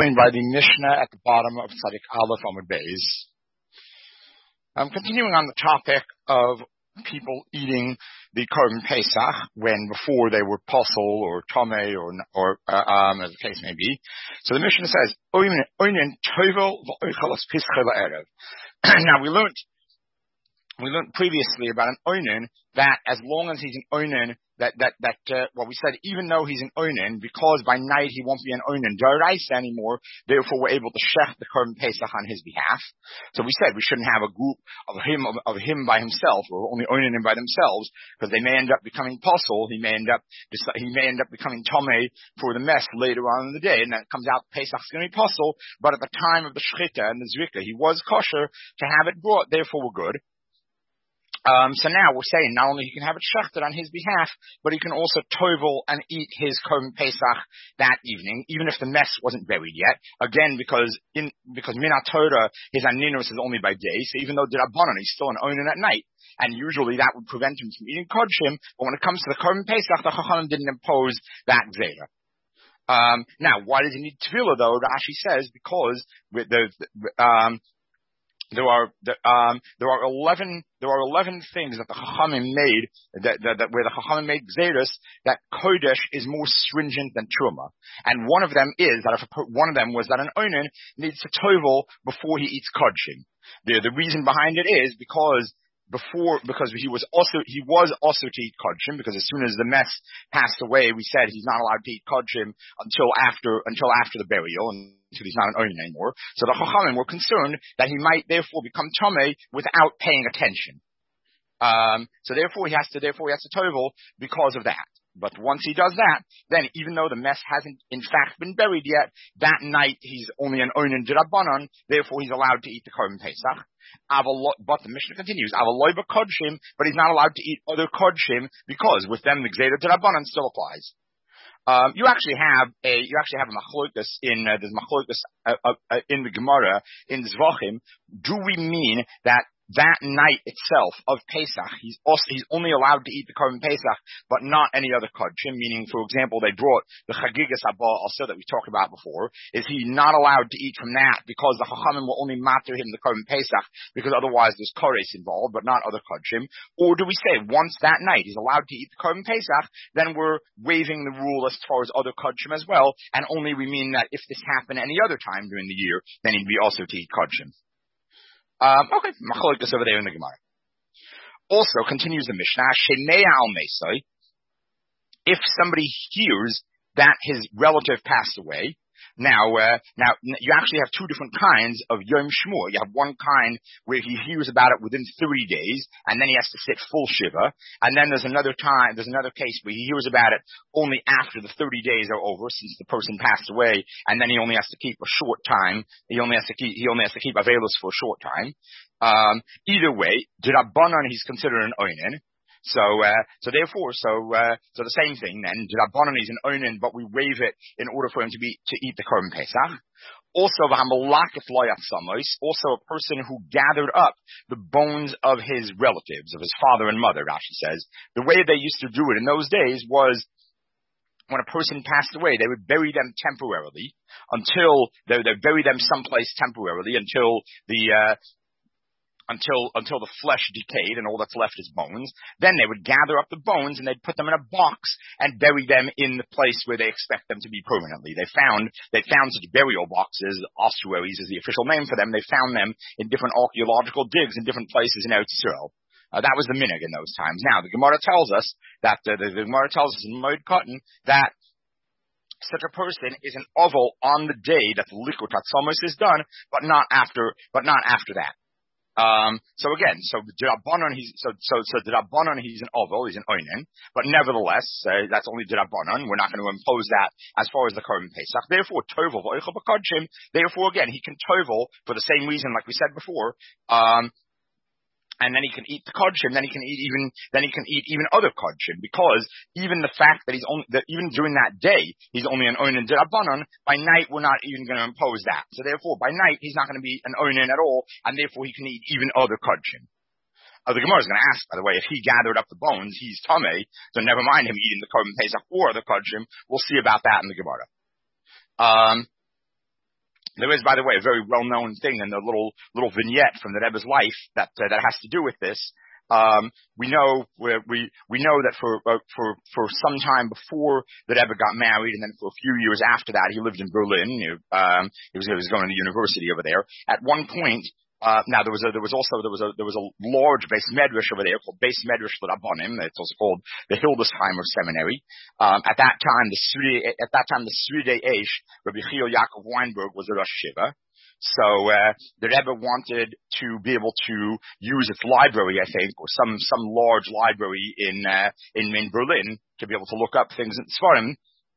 By the Mishnah at the bottom of Tzadik Aleph Amud Beis. Continuing on the topic of people eating the Korban Pesach when before they were posel or tomei or as the case may be. So the Mishnah says, Oinen tovel v'oichalas pischei la'erev. Now we learned previously about an oinen that as long as he's an oinen, we said even though he's an oinen, because by night he won't be an oinen d'oraisa anymore, therefore we're able to shech the Korban Pesach on his behalf. So we said we shouldn't have a group of him by himself, or only oinen by themselves, because they may end up becoming posel. He may end up becoming tomei for the mess later on in the day, and then it comes out Pesach's going to be posel. But at the time of the shechita and the zrika, he was kosher to have it brought. Therefore we're good. So now we're saying not only he can have it shechted on his behalf, but he can also tovel and eat his Korban Pesach that evening, even if the mess wasn't buried yet. Again, because Minat Torah, his aninus is only by day, so even though D'Rabbanan, he's still an oinen at night. And usually that would prevent him from eating kodshim, but when it comes to the Korban Pesach, the Chachamim didn't impose that gzeira. Now, why does he need tefillah though? Rashi says because with there are 11 things that the Chachamim made that where the Chachamim made gzeirus that kodesh is more stringent than truma, and one of them was that an oinen needs to tovel before he eats kodshim. The reason behind it is because he was also to eat kodshim, because as soon as the mess passed away, we said he's not allowed to eat kodshim until after the burial, and until he's not an oinen anymore. So the Chachamim were concerned that he might therefore become tomei without paying attention. So therefore he has to tovel because of that. But once he does that, then even though the mess hasn't in fact been buried yet, that night he's only an oinen d'Rabbanan, therefore he's allowed to eat the Korban Pesach. But the Mishnah continues, Avaloi b'kodshim, but he's not allowed to eat other kodshim because with them the gzeira d'Rabbanan still applies. You actually have a machlokas in there's machlokas in the Gemara in Zvachim. Do we mean that night itself of Pesach, he's only allowed to eat the Korban Pesach, but not any other kodshim? Meaning, for example, they brought the Chagigas Haba also that we talked about before. Is he not allowed to eat from that because the Chachamim will only matter him the Korban Pesach because otherwise there's kores involved, but not other kodshim? Or do we say once that night he's allowed to eat the Korban Pesach, then we're waiving the rule as far as other kodshim as well, and only we mean that if this happened any other time during the year, then he'd be also to eat kodshim? Okay, machlokas over there in the Gemara. Also, continues the Mishnah, Shemei al Mesoi, if somebody hears that his relative passed away. Now you actually have two different kinds of Yom Shmur. You have one kind where he hears about it within 30 days, and then he has to sit full Shiva. And then there's another case where he hears about it only after the 30 days are over, since the person passed away, and then he only has to keep a short time. He only has to keep Avelos for a short time. Either way, D'Rabbanan he's considered an oinen. So the same thing then. D'Rabbanan is an oinen, but we waive it in order for him to eat the Korban Pesach. Also, a person who gathered up the bones of his relatives, of his father and mother. Rashi says the way they used to do it in those days was, when a person passed away, they would bury them temporarily until they bury them someplace temporarily until the flesh decayed and all that's left is bones. Then they would gather up the bones and they'd put them in a box and bury them in the place where they expect them to be permanently. They found such burial boxes, ossuaries is the official name for them. They found them in different archaeological digs in different places in Eretz Yisrael. That was the minhag in those times. Now the Gemara tells us that the Gemara tells us in Moed Katan that such a person is an oval on the day that the Likut Hatzamos is done, but not after that. So D'Rabbanan he's an oval, he's an oinen, but nevertheless, that's only D'Rabbanan. We're not going to impose that as far as the Korban Pesach. Therefore, tovel v'oichel b'kodshim. Therefore, again, he can tovel for the same reason, like we said before. And then he can eat the kodshim, then he can eat even other kodshim, because even the fact that even during that day, he's only an oinen d'Rabbanan, by night we're not even going to impose that. So therefore, by night, he's not going to be an oinen at all, and therefore he can eat even other kodshim. The Gemara is going to ask, by the way, if he gathered up the bones, he's tamei, so never mind him eating the Korban Pesach or the kodshim. We'll see about that in the Gemara. There is, by the way, a very well-known thing in the little vignette from the Rebbe's life that has to do with this. We know that for some time before the Rebbe got married, and then for a few years after that, he lived in Berlin. He was going to university over there. At one point, now there was a large base medrash over there called Base Medrash L'Rabbanim. It's also called the Hildesheimer Seminary. At that time, the Sridei Eish, Rabbi Chiel Yaakov Weinberg, was the Rosh Shiva. So the Rebbe wanted to be able to use its library, I think, or some large library in Berlin to be able to look up things in Sfarim,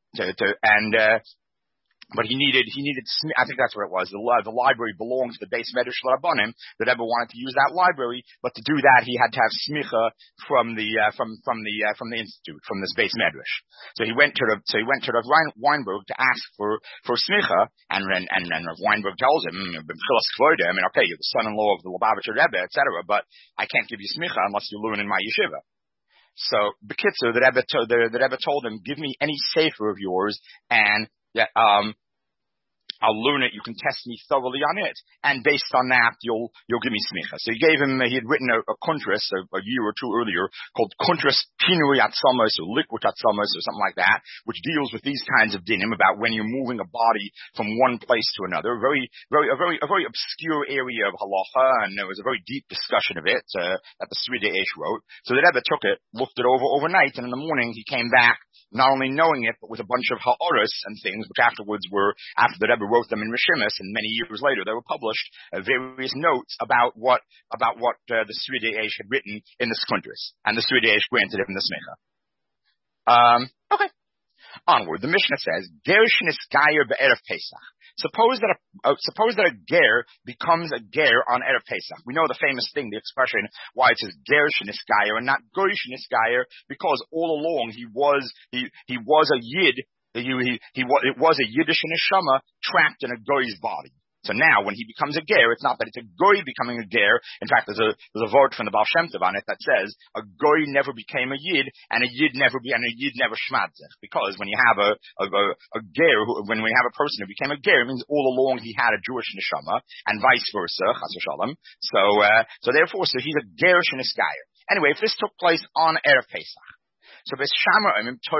but he needed, I think that's what it was. The library belonged to the Beis Medrash L'Rabbanim. The Rebbe wanted to use that library, but to do that, he had to have smicha from the institute, from this Beis Medrash. So he went to Rav Weinberg to ask for smicha, and Rav Weinberg tells him, I mean, okay, you're the son-in-law of the Lubavitcher Rebbe, etc., but I can't give you smicha unless you learn in my yeshiva. So, B'kitzur, the Rebbe told him, give me any sefer of yours, and I'll learn it. You can test me thoroughly on it, and based on that, you'll give me smicha. So he had written a kuntras a year or two earlier called Kuntras Pinui Atzamos or Liquid Atzamos or something like that, which deals with these kinds of dinim about when you're moving a body from one place to another. A very obscure area of halacha, and there was a very deep discussion of it that the Sridei Eish wrote. So the Rebbe took it, looked it over overnight, and in the morning he came back, not only knowing it, but with a bunch of ha'oros and things, which after the Rebbe wrote them in Rishimis, and many years later they were published, various notes about what the Sridei Eish had written in the Skuntras, and the Sridei Eish granted him the smicha. Okay. Onward, the Mishnah says, Gershin is Gayer be'erev Pesach. Suppose that a ger becomes a ger on Erev Pesach. We know the famous thing, the expression, why it says Gershin is Gayer and not Goyshin is Gayer, because all along he was a Yid, it was a Yiddish neshama trapped in a goy's body. So now, when he becomes a ger, it's not that it's a goy becoming a ger. In fact, there's a word from the Baal Shem Tov on it that says a goy never became a yid, and a yid never shmadzech. Because when you have a ger, when we have a person who became a ger, it means all along he had a Jewish neshama, and vice versa, chas v'shalom. So therefore, he's a ger sheniskayer. Anyway, if this took place on Erev Pesach, so Beis Shammai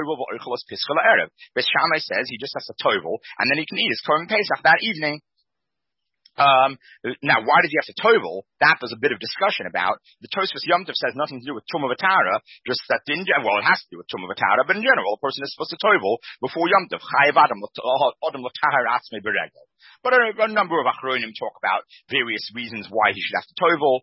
says he just has to tovel, and then he can eat his Korban Pesach that evening. Now, why did he have to tovel? That there's a bit of discussion about. The Tosfos Yom Tov says nothing to do with Tumah V'Tara, just that it has to do with Tumah V'Tara, but in general, a person is supposed to tovel before Yom Tov. Chayav Adam L'Tahar Atzmei B'Regel. But a number of Achronim talk about various reasons why he should have to tovel.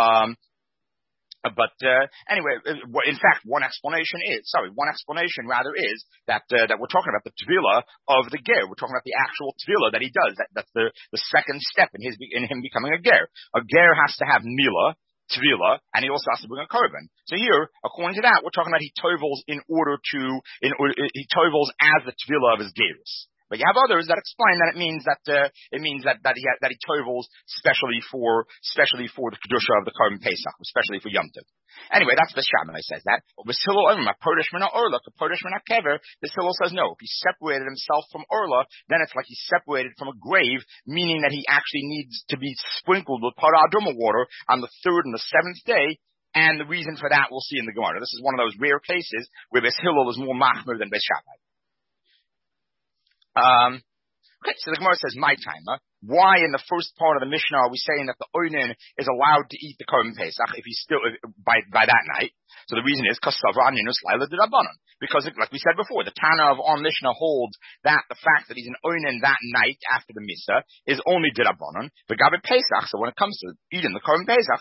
Anyway, in fact, one explanation is that we're talking about the tevilah of the ger. We're talking about the actual tevilah that he does. That's the second step in him becoming a ger. A ger has to have milah, tevilah, and he also has to bring a korban. So here, according to that, we're talking about he tovels he tovels as the tevilah of his gerus. But you have others that explain that it means that he tovels specially for the kedusha of the Korban Pesach, especially for Yom Tov. Anyway, that's Beis Shammai says that. This Hillel says no. If he separated himself from Orla, then it's like he's separated from a grave, meaning that he actually needs to be sprinkled with Parah Adumah water on the third and the seventh day. And the reason for that we'll see in the Gemara. This is one of those rare cases where Beis Hillel is more machmir than Beis Shammai. Okay, so the Gemara says, my timer. Why in the first part of the Mishnah are we saying that the Oinen is allowed to eat the Korban Pesach if he's still by that night? So the reason is because like we said before, the Tana of our Mishnah holds that the fact that he's an Oinen that night after the Misa is only D'Rabbanan. The Gabe Pesach, so when it comes to eating the Korban Pesach,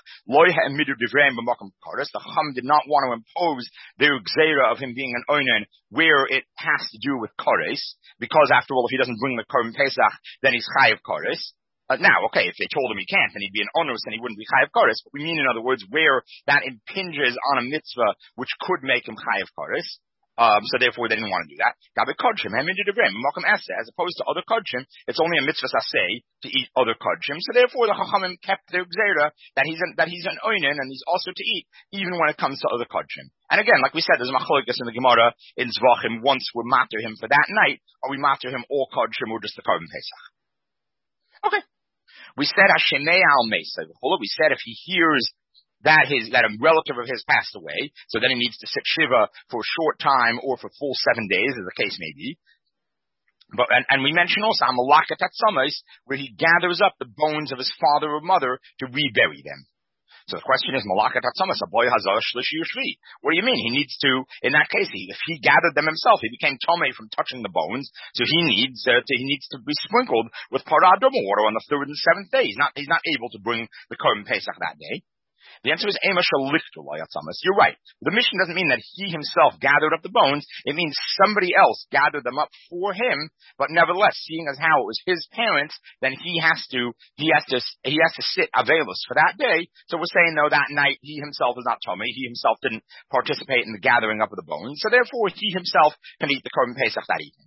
the Chum did not want to impose their Gzeira of him being an Oinen where it has to do with Kores, because after all, if he doesn't bring the Korban Pesach, then he's Chayav Kores. Now, okay, if they told him he can't, then he'd be an onus and he wouldn't be Chayav Kores, but we mean, in other words, where that impinges on a mitzvah which could make him Chayav Kores. So therefore they didn't want to do that. Gabe Kodshim, as opposed to other Kodshim, it's only a mitzvah saseh to eat other Kodshim. So therefore the Chachamim kept their Gzeira that he's an Oinen and he's also to eat, even when it comes to other Kodshim. And again, like we said, there's a machlokes in the Gemara in Zvachim. Once we matter him for that night, or we matter him all Kodshim or just the Korban Pesach. Okay. We said Hashemei al Mesa. We said if he hears that a relative of his passed away, so then he needs to sit shiva for a short time or for full 7 days, as the case may be. But and we mentioned also Amalakat Tatzamas, where he gathers up the bones of his father or mother to rebury them. So the question is, Malakat Tatzamas, a boy hazar shlishi ushvi. What do you mean? He needs to, in that case, if he gathered them himself, he became tomei from touching the bones, so he needs to be sprinkled with paraduma water on the 3rd and 7th day. He's not able to bring the Korban Pesach that day. The answer is Ema Shalichtu Layatzamas. You're right. The mission doesn't mean that he himself gathered up the bones. It means somebody else gathered them up for him. But nevertheless, seeing as how it was his parents, then he has to sit Avelis for that day. So we're saying though that night he himself is not Tomei. He himself didn't participate in the gathering up of the bones. So therefore he himself can eat the Korban Pesach that evening.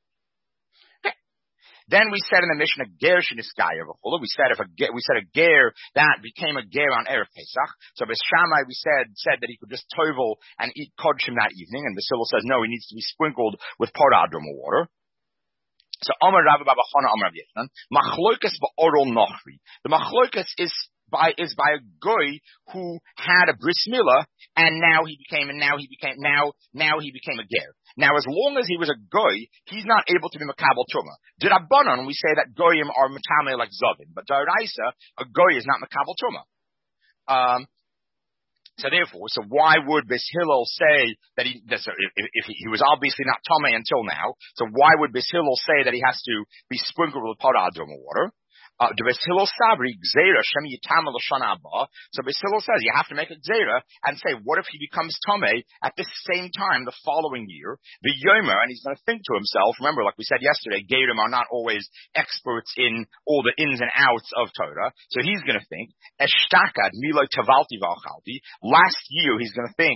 Then we said in the mission a ger sheniskaya v'chula. We said a ger that became a ger on erev Pesach. So Beis Shammai we said that he could just tovel and eat kodshim that evening, and Beis Hillel says no, he needs to be sprinkled with paraduma water. So Amar Rabbi Baba Chana Amar Rav Yochanan machlokas ba'orol nochri. The machlokas is by a goy who had a bris milah, and now he became a ger. Now, as long as he was a goy, he's not able to be makabel truma. D'Rabbanan, we say that goyim are matame like zavin, but d'Oraisa, a goy is not makabel truma. So therefore, why would Beis Hillel say that if he was obviously not tamei until now? So why would Beis Hillel say that he has to be sprinkled with paraduma water? The Beis Hillel sabri gzeira shem yitam l'shana haba. So Beis Hillel says you have to make a gzeira and say, what if he becomes tamei at this same time the following year? The yomer, and he's going to think to himself. Remember, like we said yesterday, gerim are not always experts in all the ins and outs of Torah. So he's going to think eshtakad milo tavalti v'achalti. Last year he's going to think.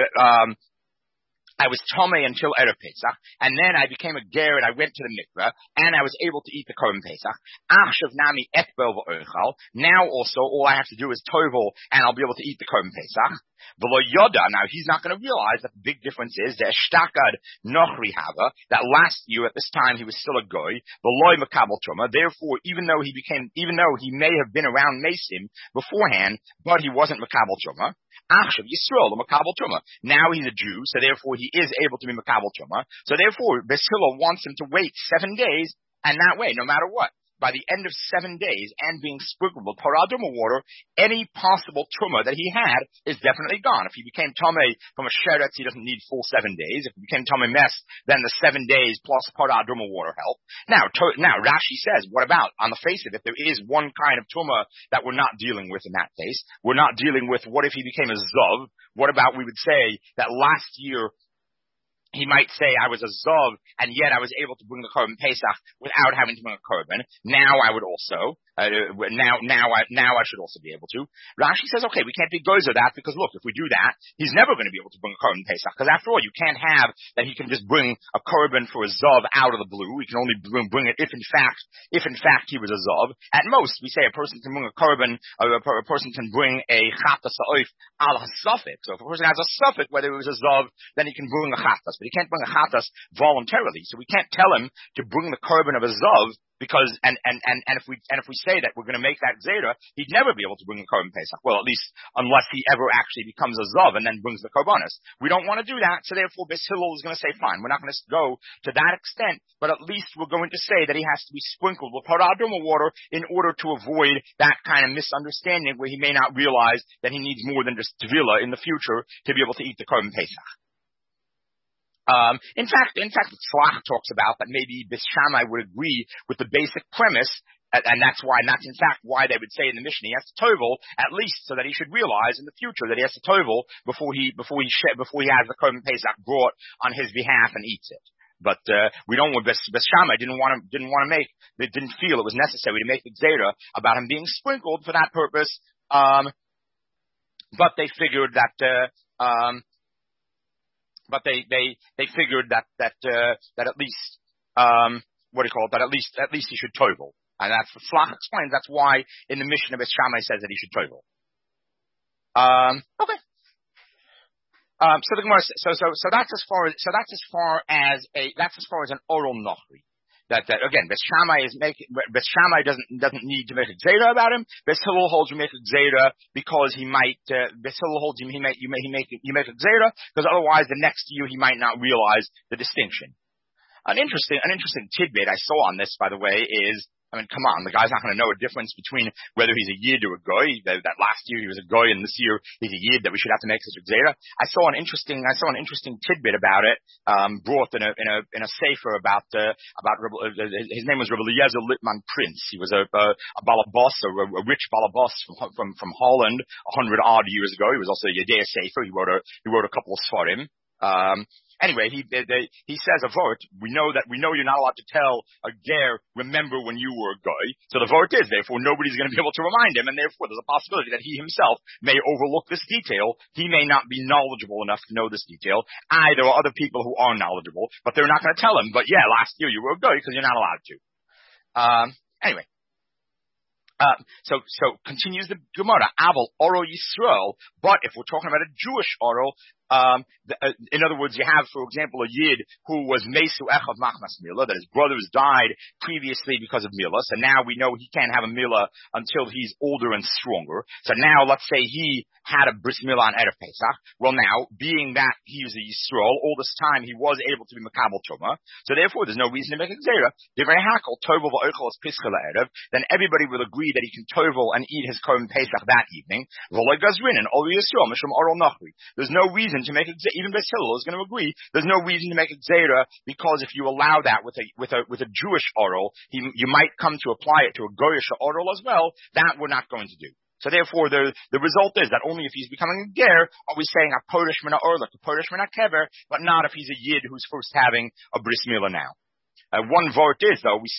I was tomei until Erev Pesach, and then I became a ger and I went to the mikveh, and I was able to eat the Korban Pesach. Achshav nami etbel v'oichal. Now also, all I have to do is tovel, and I'll be able to eat the Korban Pesach. V'lo yoda. Now he's not going to realize that the big difference is the eshtakad nochri hava. That last year at this time he was still a goy. V'loy makabel truma. Therefore, even though he may have been around Mesim beforehand, but he wasn't makabel truma. Achshav Yisrael makabel truma. Now he's a Jew, so therefore he is able to be makabel truma. So therefore, Beis Hillel wants him to wait 7 days, and that way, no matter what, by the end of 7 days and being sprinkled with paraduma water, any possible truma that he had is definitely gone. If he became tamei from a sheretz, he doesn't need full 7 days. If he became tamei mes, then the 7 days plus paraduma water help. Now Rashi says, what about on the face of it? There is one kind of truma that we're not dealing with in that case. We're not dealing with what if he became a zav. What about we would say that last year he might say, I was a Zov, and yet I was able to bring the Korban Pesach without having to bring a Korban. Now I would also, now I should also be able to. Rashi says, okay, we can't be gozer that, because look, if we do that, he's never going to be able to bring a Korban Pesach, because after all, you can't have that he can just bring a Korban for a Zov out of the blue. He can only bring it if in fact he was a Zov. At most, we say a person can bring a Korban, a person can bring a Chatas Ha'oif al HaSafik. So if a person has a Safik, whether it was a Zov, then he can bring a Chatas. But he can't bring a chatas voluntarily, so we can't tell him to bring the korban of a zav, because and if we say that we're going to make that zera, he'd never be able to bring the korban pesach. Well, at least unless he ever actually becomes a zav and then brings the korbanos. We don't want to do that, so therefore Beis Hillel is going to say, fine, we're not going to go to that extent, but at least we're going to say that he has to be sprinkled with paraduma water in order to avoid that kind of misunderstanding where he may not realize that he needs more than just tevilah in the future to be able to eat the korban pesach. In fact, the Tzlach talks about that maybe Beis Shammai would agree with the basic premise, and that's in fact why they would say in the mission he has to tovel, at least so that he should realize in the future that he has to tovel before he has the Korban Pesach brought on his behalf and eats it. But we don't. Beis Shammai didn't feel it was necessary to make the Gzeira about him being sprinkled for that purpose. But they figured that. But they figured that at least that at least he should tovel, and that's what Tzlach explains. That's why in the mission of Beis Shammai says that he should tovel. Okay. So the Gemara, so that's as far as an oral nochri. again, Beis Shammai doesn't need to make a gzera about him. Beis Hillel holds you make a gzera because he might, Beis Hillel holds you make a gzera because otherwise the next year he might not realize the distinction. An interesting tidbit I saw on this, by the way, is, I mean, come on, the guy's not going to know a difference between whether he's a yid or a goy. That last year he was a goy, and this year he's a yid. That we should have to make such a gzera. I saw an interesting tidbit about it, brought in a sefer about his name was Rabbi Eliezer Littman Prince. He was a balabas, a rich balabas from Holland 100 odd years ago. He was also a Yedei sefer. He wrote a couple of svarim. Anyway, he says a vort. We know you're not allowed to tell a ger, remember when you were a guy. So the vort is, therefore, nobody's going to be able to remind him, and therefore there's a possibility that he himself may overlook this detail. He may not be knowledgeable enough to know this detail. There are other people who are knowledgeable, but they're not going to tell him. But yeah, last year you were a guy because you're not allowed to. Anyway. So continues the Gemara. Aval Oro Yisrael, but if we're talking about a Jewish Oro, in other words, you have, for example, a Yid who was Mesu Echav Machmas Mila, that his brothers died previously because of Mila, so now we know he can't have a Mila until he's older and stronger. So now, let's say he had a Bris Mila on Erev Pesach. Well now, being that he was a Yisrael, all this time he was able to be Makabel Tuma, so therefore there's no reason to make a Gzera. Divrei Hakel, Tovel V'oichel es Pischel Erev, then everybody will agree that he can Tovel and eat his Korban Pesach that evening. V'loi Gazrin, and Ol Yisrael, Mishum Oral Nachri. There's no reason to make a gzera. Even Beis Hillel is going to agree. There's no reason to make a gzera because if you allow that with a Jewish oral, you might come to apply it to a goyish oral as well. That we're not going to do. So therefore, the result is that only if he's becoming a ger are we saying a podesh min ha'orla, a podesh min ha'kever, but not if he's a yid who's first having a bris milah now. One vort is though we're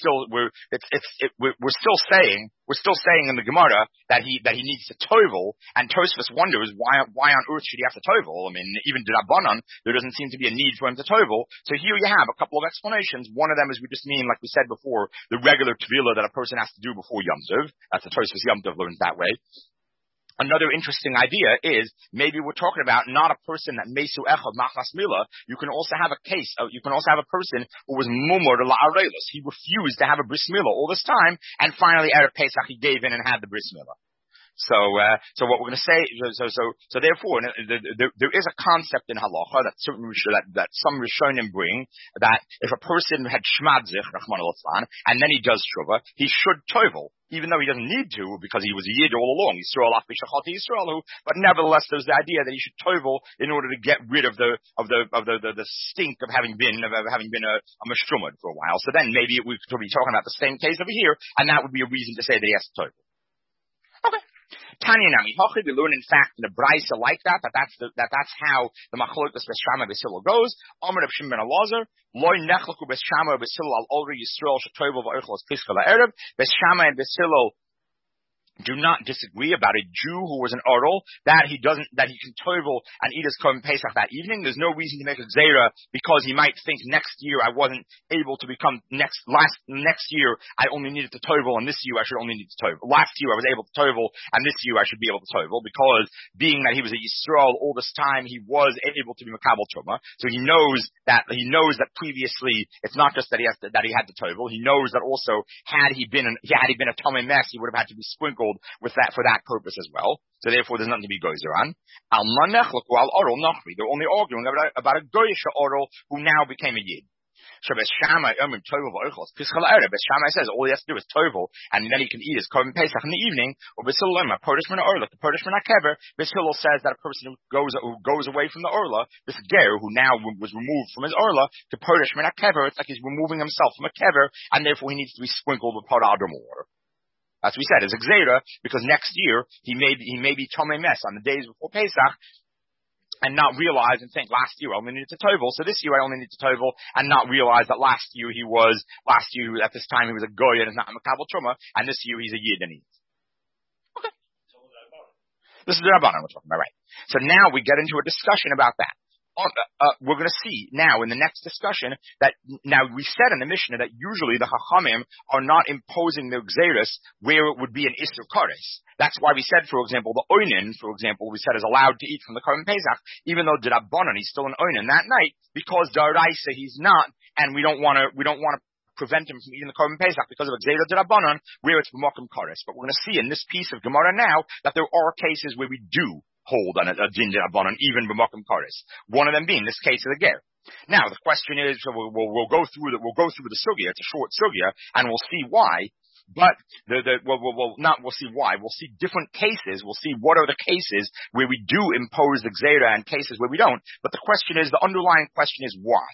still saying in the Gemara that he needs to tovel, and Tosfos wonders why on earth should he have to tovel? I mean, even D'Rabbanan, there doesn't seem to be a need for him to tovel. So here you have a couple of explanations. One of them is we just mean, like we said before, the regular tevilah that a person has to do before Yom Tov. That's the Tosfos Yom Tov learns that way. Another interesting idea is maybe we're talking about not a person that mesu echad machmas mila. You can also have a case. You can also have a person who was mumur la'arelos. He refused to have a bris milah all this time, and finally Erev Pesach he gave in and had the bris milah. So what we're going to say, so therefore, there is a concept in halacha that some Rishonim bring that if a person had shmadzich, Rachmana litzlan, and then he does shuvah, he should tovel, even though he doesn't need to because he was a yid all along. Yisrael af b'shachati Yisraelu, but nevertheless, there's the idea that he should tovel in order to get rid of the stink of having been a meshumad for a while. So then maybe we could be talking about the same case over here, and that would be a reason to say that he has to tovel. Okay. Tanya Nami Hochid, we learn in fact in the Brisa like that's how the Machlokes Beis Shammai Beis Hillel goes. Amar Reb Shimon ben Elazar, Loi nechlaku Beis Shammai Beis Hillel al Olri Yisrael shetovel v'oichel es pischel ha'erev. Beis Shammai and Beis Hillel do not disagree about a Jew who was an oral that he can tovel and eat his Korban Pesach that evening. There's no reason to make a gzera because he might think next year I wasn't able to become next year I only needed to tovel, and this year I should only need to tovel. Last year I was able to tovel, and this year I should be able to tovel because being that he was a Yisrael all this time he was able to be Makabel Truma. So he knows that previously it's not just that he had to tovel. He knows that also had he been a Tomei Mess he would have had to be sprinkled with that for that purpose as well. So therefore there's nothing to be gozer on. They're only arguing about a goyish oral who now became a yid. So Beis Shammai says all he has to do is tovel, and then he can eat his Korban Pesach in the evening. Or Beis Hillel says that a person who goes away from the orla, this ger who now was removed from his orla to Podesh Min HaKever, it's like he's removing himself from a kever, and therefore he needs to be sprinkled with Parah Adar more. As we said, it's a gzera because next year he may be Tomei Mess on the days before Pesach and not realize and think last year I only needed to tovel, so this year I only need to tovel, and not realize that last year at this time he was a goy and is not a makabel truma, and this year he's a yid and he eats. Okay. This is the Rabbanan we're talking about, right? So now we get into a discussion about that. We're going to see now in the next discussion that now we said in the Mishnah that usually the Chachamim are not imposing their Gzeris where it would be an Isur Kares. That's why we said, for example, the Oinen, for example, we said is allowed to eat from the Korban Pesach, even though D'Rabbanan he's still an Oinen that night, because D'Oraisa he's not, and we don't want to prevent him from eating the Korban Pesach because of a Gzeira D'Rabbanan, where it's b'makom kares. But we're going to see in this piece of Gemara now that there are cases where we do hold on a din D'Rabbanan, even b'makom kares. One of them being this case of the ger. Now the question is, so we'll go through the sugya. It's a short sugya, and we'll see why. But we'll see why. We'll see different cases. We'll see what are the cases where we do impose the Gzeira and cases where we don't. But the question is, the underlying question is why.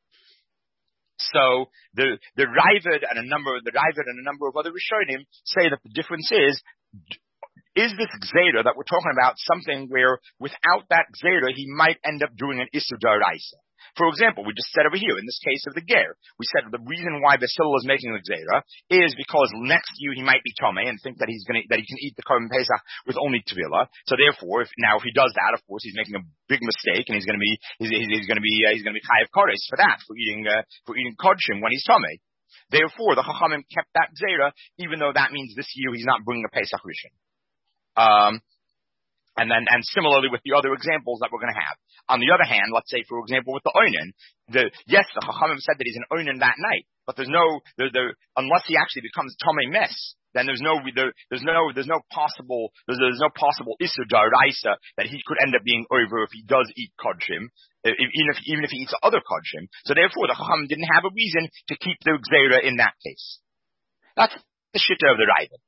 So the Ravid and a number of other Rishonim say that the difference is this Gzeira that we're talking about something where without that Gzeira he might end up doing an Issur D'Oraisa? For example, we just said over here, in this case of the ger, we said the reason why Beis Hillel is making the Gzeira is because next year he might be Tomei and think that he can eat the Korban Pesach with only Tvila. So therefore, if he does that, of course, he's making a big mistake and he's going to be Chayav Kodesh for that, for eating Kodshim when he's Tomei. Therefore, the Chachamim kept that Gzeira, even though that means this year he's not bringing a Pesach Rishon. And similarly with the other examples that we're going to have. On the other hand, let's say, for example, with the Oinen, the Chachamim said that he's an Oinen that night, but unless he actually becomes Tomei Mes, then there's no possible Issur D'Oraisa that he could end up being over if he does eat Kodshim, even if he eats other Kodshim. So therefore, the Chachamim didn't have a reason to keep the Gzeira in that case. That's the shitta of the Ravid.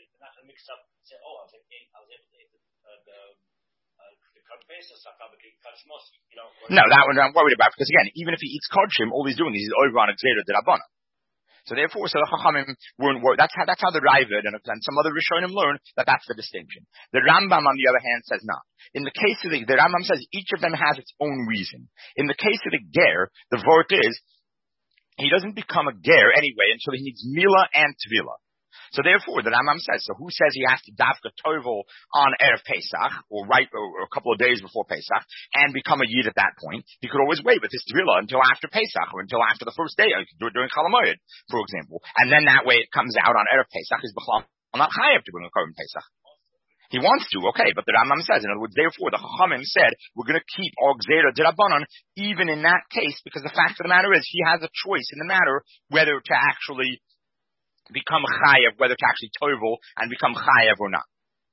No, that one I'm worried about, because again, even if he eats kodshim, all he's doing is he's over on a Gzeira D'Rabbanan. So therefore, the Chachamim weren't worried. That's how the Ravid and some other Rishonim learn that that's the distinction. The Rambam, on the other hand, says not. In the case of the Rambam says each of them has its own reason. In the case of the ger, the vort is he doesn't become a ger anyway until he needs mila and tvila. So therefore, the Rambam says, so who says he has to dafka tovel on Erev Pesach, or a couple of days before Pesach, and become a Yid at that point? He could always wait with his Tvila until after Pesach, or until after the first day, during Chol Hamoed, for example. And then that way it comes out on Erev Pesach, is B'chlal not chayav to bring a Korban Pesach. He wants to, okay, but the Rambam says, in other words, therefore, the Chachamim said, we're going to keep our Gzeira D'Rabbanan even in that case, because the fact of the matter is, he has a choice in the matter whether to actually become chayav, whether to actually tovel and become chayav or not.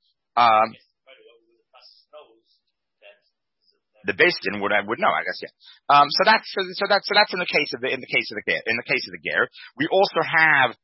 The Beis Din would know, I guess, yeah. So that's in the case of the ger. We also have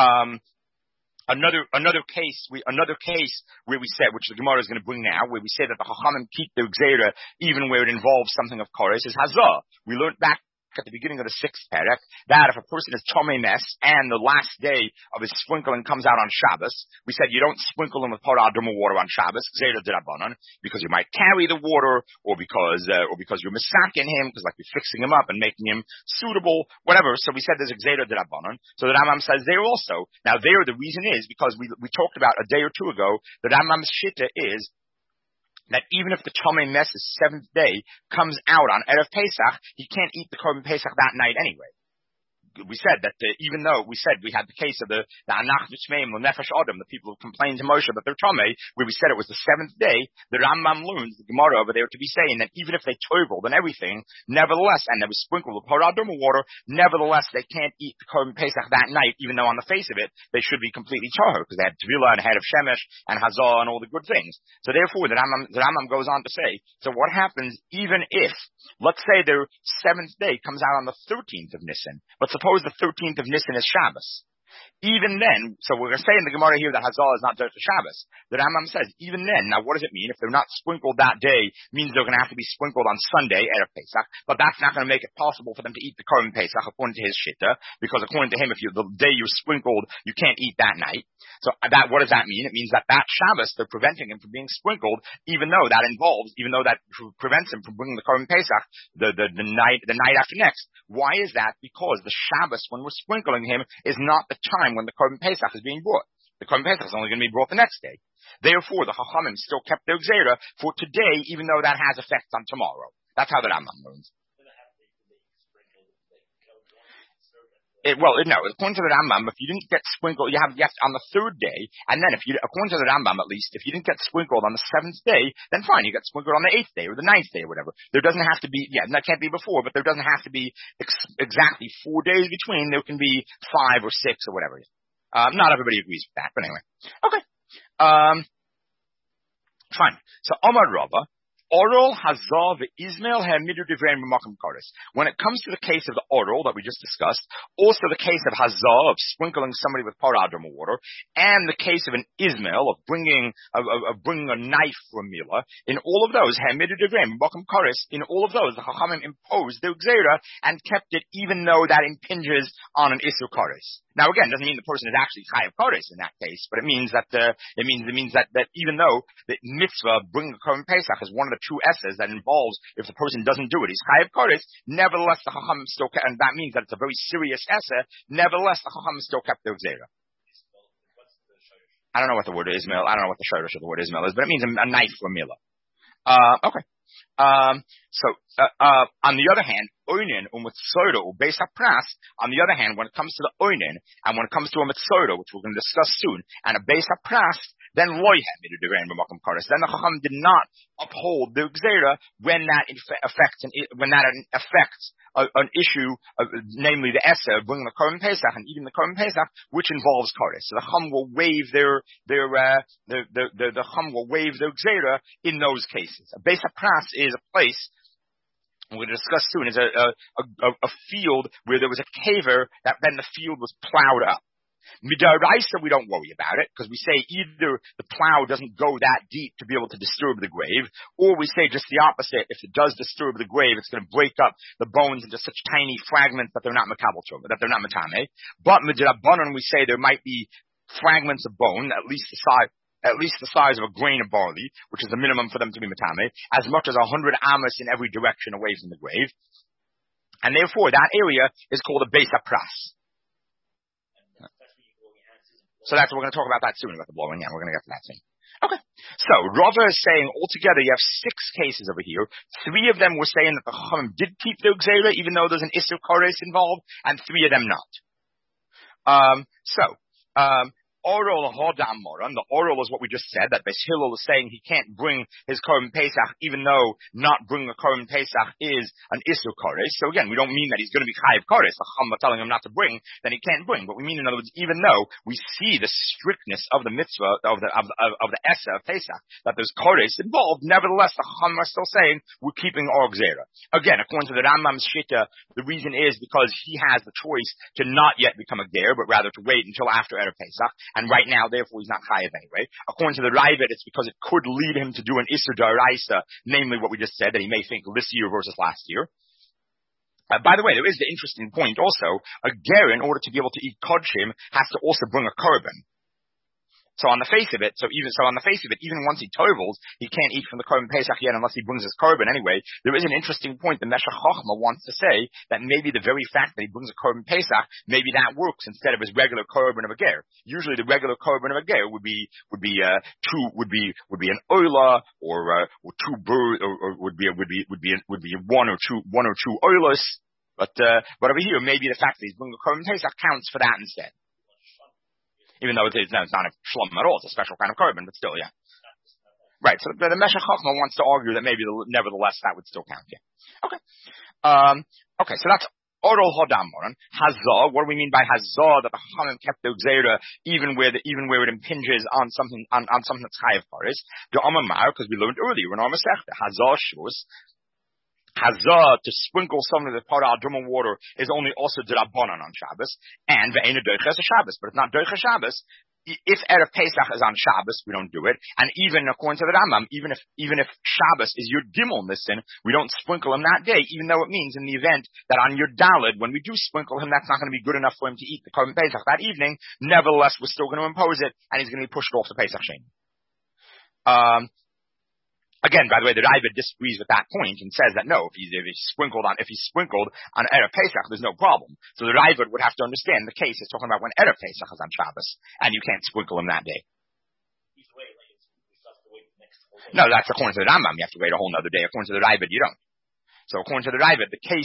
another case where we said, which the Gemara is going to bring now, where we say that the Chachamim keep the Gzeira even where it involves something of Koros, is Hazah. We learned back at the beginning of the 6th perek that if a person is Tomei Mes and the last day of his sprinkling comes out on Shabbos, we said you don't sprinkle him with Parah Aduma water on Shabbos, Gzeira D'Rabbanan, because you might carry the water, or because you're misaking him, because like you're fixing him up and making him suitable, whatever. So we said there's a Gzeira D'Rabbanan. So the Rambam says there also. Now there the reason is because we talked about a day or two ago, the Rambam's shitta is that even if the Tomei Mes's 7th day comes out on Erev Pesach, he can't eat the Korban Pesach that night anyway. We said that even though we had the case of the Anach V'Shmeim L'Nefesh Adam, the people who complained to Moshe that they're Tomei, where we said it was the 7th day, the Rambam learns, the Gemara over there, to be saying that even if they toveled and everything, nevertheless, and they was sprinkled with Parah Aduma water, nevertheless they can't eat the Korban Pesach that night, even though on the face of it, they should be completely Tahor, because they had Tvila and head of Shemesh and Hazah and all the good things. So therefore, the Rambam goes on to say, so what happens even if, let's say their 7th day comes out on the 13th of Nisan, but suppose the 13th of Nisan is Shabbos. Even then, so we're going to say in the Gemara here that Hazal is not there for Shabbos. The Rambam says, even then, now what does it mean? If they're not sprinkled that day, means they're going to have to be sprinkled on Sunday, Erev Pesach, but that's not going to make it possible for them to eat the Korban Pesach, according to his shitta, because according to him, the day you're sprinkled, you can't eat that night. So what does that mean? It means that Shabbos, they're preventing him from being sprinkled, even though that prevents him from bringing the Korban Pesach the night after next. Why is that? Because the Shabbos, when we're sprinkling him, is not the time when the Korban Pesach is being brought. The Korban Pesach is only going to be brought the next day. Therefore, the Chachamim still kept their Gzeira for today, even though that has effects on tomorrow. That's how the Rambam learns. No. According to the Rambam, if you didn't get sprinkled, you have on the third day, and then according to the Rambam at least, if you didn't get sprinkled on the seventh day, then fine, you get sprinkled on the eighth day or the ninth day or whatever. There doesn't have to be, that can't be before, but there doesn't have to be exactly 4 days between. There can be 5 or 6 or whatever. Not everybody agrees with that, but anyway. Okay. Fine. So Omar Rabba. Oral Hazah Ismail Hamidu Divrein B'Makom Kodesh. When it comes to the case of the oral that we just discussed, also the case of Hazah, of sprinkling somebody with paradroma water, and the case of an Ismail, of bringing a knife for a mila, in all of those, Hamidu Divrein B'Makom Kodesh, in all of those, the Chachamim imposed the Gzeira and kept it even though that impinges on an Isur Kodesh. Now again, doesn't mean the person is actually Chayav Kodesh in that case, but it means that even though the mitzvah bringing a Korban Pesach is one of the true essas that involves if the person doesn't do it, he's Chayav Kodesh. Nevertheless, the Chacham still kept, and that means that it's a very serious essa. Nevertheless, the Chacham still kept the Gzeira. I don't know what the word Ismail. I don't know what the shortish of the word Ismail is, but it means a knife for a milah. Okay. On the other hand, oinen u'mitzora u'beis hapras. On the other hand, when it comes to the oinen and when it comes to a mitzora, which we're going to discuss soon, and a beis hapras, then loy hamidu divrein b'makom kodesh. Then the Chacham did not uphold the gzeira when that affects an issue, namely the essa bringing the Korban Pesach and eating the Korban Pesach, which involves kodesh. So the Chacham will waive the Chacham will waive their gzeira in those cases. A beis hapras is a place we're going to discuss soon, is a field where there was a caver that then the field was plowed up. Midaraisa, we don't worry about it, because we say either the plow doesn't go that deep to be able to disturb the grave, or we say just the opposite. If it does disturb the grave, it's going to break up the bones into such tiny fragments that they're not makabel, that they're not matame. But midarabanan, we say there might be fragments of bone, at least the size of a grain of barley, which is the minimum for them to be matame, as much as 100 amos in every direction away from the grave. And therefore, that area is called a beis hapras. So we're going to talk about that soon, about the blowing. Yeah, we're going to get to that soon. Okay. So, Rava is saying altogether you have 6 cases over here. 3 of them were saying that the Chachamim did keep their gzeira, even though there's an Isur Kodesh involved, and 3 of them not. Oral Hodam Moran, the oral is what we just said, that Beis Hillel is saying he can't bring his Korban Pesach, even though not bringing a Korban Pesach is an Isur Kodesh. So again, we don't mean that he's going to be Chayav Kodesh, the Chacham are telling him not to bring, then he can't bring. But we mean, in other words, even though we see the strictness of the mitzvah, of the Essa of Pesach, that there's Kodesh involved, nevertheless, the Chacham are still saying, we're keeping our Gzeira. Again, according to the Rambam's Shita, the reason is because he has the choice to not yet become a Ger, but rather to wait until after Erev Pesach. And right now, therefore, he's not chayav anyway. According to the Ravid, it's because it could lead him to do an Isur D'Oraisa, namely what we just said, that he may think this year versus last year. By the way, there is the interesting point also. A ger, in order to be able to eat kodshim, has to also bring a korban. So on the face of it, even once he tovels, he can't eat from the Korban Pesach yet unless he brings his korban anyway. There is an interesting point. The Meshech Chochma wants to say that maybe the very fact that he brings a Korban Pesach, maybe that works instead of his regular korban of a ger. Usually the regular korban of a ger would be an oila or 2 birds, or would be one or two oilas. But over here, maybe the fact that he's bringing a Korban Pesach counts for that instead. Even though it's not a shlom at all, it's a special kind of korban, but still, yeah. Right, so the Meshech Chochma wants to argue that maybe nevertheless that would still count, yeah. Okay. So that's Oral Hodam Moran. Hazah, what do we mean by Hazah, that the Chachamim kept the Gzeira even where it impinges on something that's Chayav Kodesh? The Amamar, because we learned earlier in our Masechta, Hazah Shvus, Hazah, to sprinkle something with paradroma water, is only also d'Rabbanan on Shabbos, and ve'ena doiches Shabbos, but it's not doiches Shabbos. If Erev Pesach is on Shabbos, we don't do it, and even according to the Rambam, even if Shabbos is your Gimel Nissen, we don't sprinkle him that day, even though it means in the event that on your Daled, when we do sprinkle him, that's not going to be good enough for him to eat the Korban Pesach that evening. Nevertheless, we're still going to impose it, and he's going to be pushed off the Pesach Sheni. Again, by the way, the Ravid disagrees with that point and says that no, if he's sprinkled on Erev Pesach, there's no problem. So the Ravid would have to understand the case is talking about when Erev Pesach is on Shabbos, and you can't sprinkle him that day. No, that's according to the Rambam. You have to wait a whole other day. According to the Ravid, you don't. So according to the Ravid, the case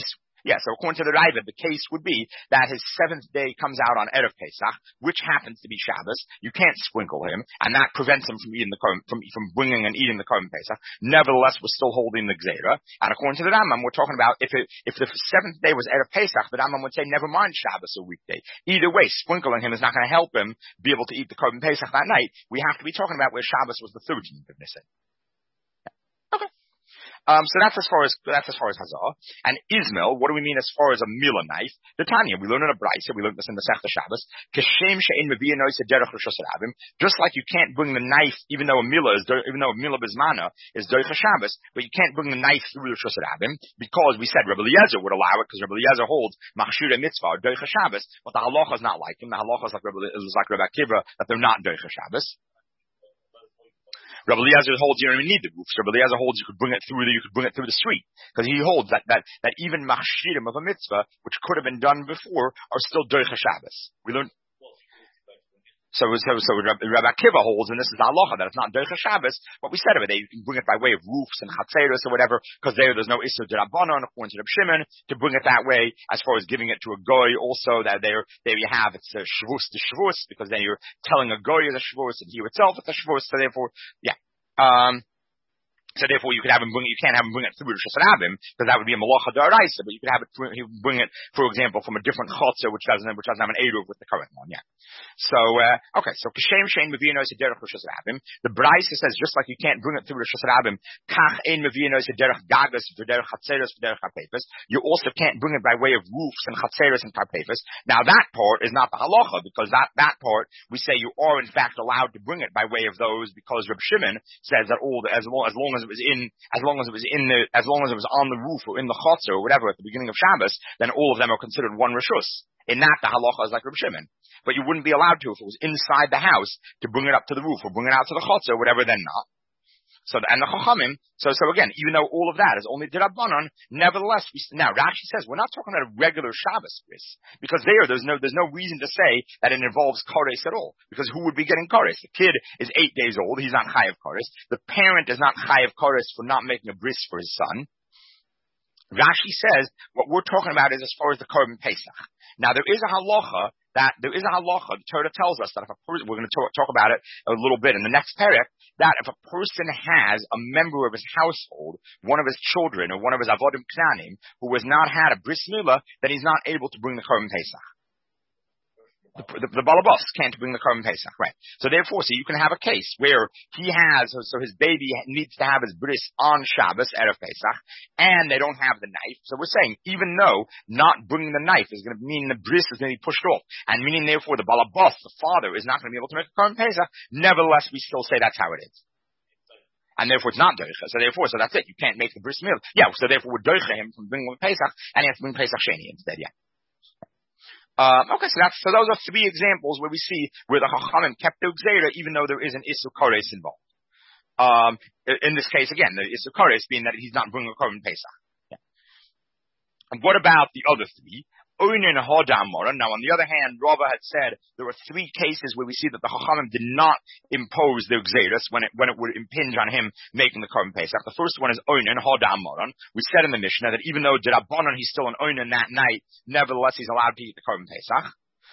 Yeah, so according to the Ravid, the case would be that his seventh day comes out on Erev Pesach, which happens to be Shabbos. You can't sprinkle him, and that prevents him from eating the korban, from bringing and eating the korban Pesach. Nevertheless, we're still holding the Gzeira. And according to the Rambam, we're talking about if the seventh day was Erev Pesach, the Rambam would say never mind Shabbos or weekday. Either way, sprinkling him is not going to help him be able to eat the korban Pesach that night. We have to be talking about where Shabbos was the 13th of Nisan. Okay. So that's as far as Hazah. And Ismail, what do we mean as far as a milah knife? The Tanya, we learn in a brayso, we learned this in the Sechta Shabbos. Kashem she'en mevi'in oiseh derech rishos rabim. Just like you can't bring the knife, even though a milah bismana is derech Shabbos, but you can't bring the knife through the rishos rabim because we said Rabbi Eliezer would allow it because Rabbi Eliezer holds machshira mitzvah or derech Shabbos, but the halacha is not like him. The halacha is like Rabbi Akiva that they're not derech Shabbos. Rabbi Eliezer holds you don't even need the roof. So Rabbi Eliezer holds you could bring it through the street. Because he holds that even machshirim of a mitzvah, which could have been done before, are still derech Shabbos. We learned. So Rabbi Akiva holds, and this is halacha, that it's not derech Shabbos. What we said of it, you can bring it by way of roofs and chatzeros or whatever, because there's no issur d'rabbanan according to Reb Shimon to bring it that way. As far as giving it to a goy, also that there you have it's a shvus to shvus, because then you're telling a goy is a shvus and he itself is a shvus. So therefore, yeah. So therefore, you can't have him bring it through the Rishos Rabim, because that would be a malacha d'oraisa, but you could have it, bring it, for example, from a different chotzer, which doesn't have an eruv with the current one, yeah. So, okay, so Kashem she'en mevi'in oiseh derech Rishos Rabim. The brayso says, just like you can't bring it through the Rishos Rabim, kach ein mevi'in oiseh derech gagas, derech chatzeros, derech karpefes. You also can't bring it by way of roofs and chatzeros and karpefes. Now that part is not the halacha, because that part, we say you are in fact allowed to bring it by way of those, because Reb Shimon says that as long as it was on the roof or in the chotzer or whatever at the beginning of Shabbos, then all of them are considered one rishus. In that, the halacha is like Reb Shimon. But you wouldn't be allowed to, if it was inside the house, to bring it up to the roof or bring it out to the chotzer or whatever, then not. So, and the chachamim, so again, even though all of that is only d'rabbanan, nevertheless, now Rashi says we're not talking about a regular Shabbos bris, because there's no reason to say that it involves kares at all, because who would be getting kares? The kid is 8 days old, he's not chayav kares. The parent is not chayav kares for not making a bris for his son. Rashi says what we're talking about is as far as the korban Pesach. Now there is a halacha, the Torah tells us that if a person, we're going to talk about it a little bit in the next parak, that if a person has a member of his household, one of his children or one of his avodim knanim, who has not had a bris milah, then he's not able to bring the korban Pesach. The balabos can't bring the korban Pesach, right? So therefore, you can have a case where he has, so his baby needs to have his bris on Shabbos, Erev Pesach, and they don't have the knife. So we're saying, even though not bringing the knife is going to mean the bris is going to be pushed off, and meaning therefore the balabos, the father, is not going to be able to make a korban Pesach, nevertheless, we still say that's how it is. And therefore it's not doicha. So that's it. You can't make the bris milah. Yeah, so therefore we're doicha him from bringing Pesach, and he has to bring Pesach Sheni instead, yeah. Okay, so those are three examples where we see where the Chachamim kept the Gzeira even though there is an Issur Kares involved. In this case, again, the Issur Kares being that he's not bringing a Korban Pesach. Yeah. And what about the other three? Oinen Hodamora. Now, on the other hand, Rava had said there were three cases where we see that the Chachamim did not impose their Gzeiras when it would impinge on him making the Korban Pesach. The first one is Oinen Hodamora. We said in the Mishnah that even though D'Rabbanan he's still an Oinen that night, nevertheless he's allowed to eat the Korban Pesach.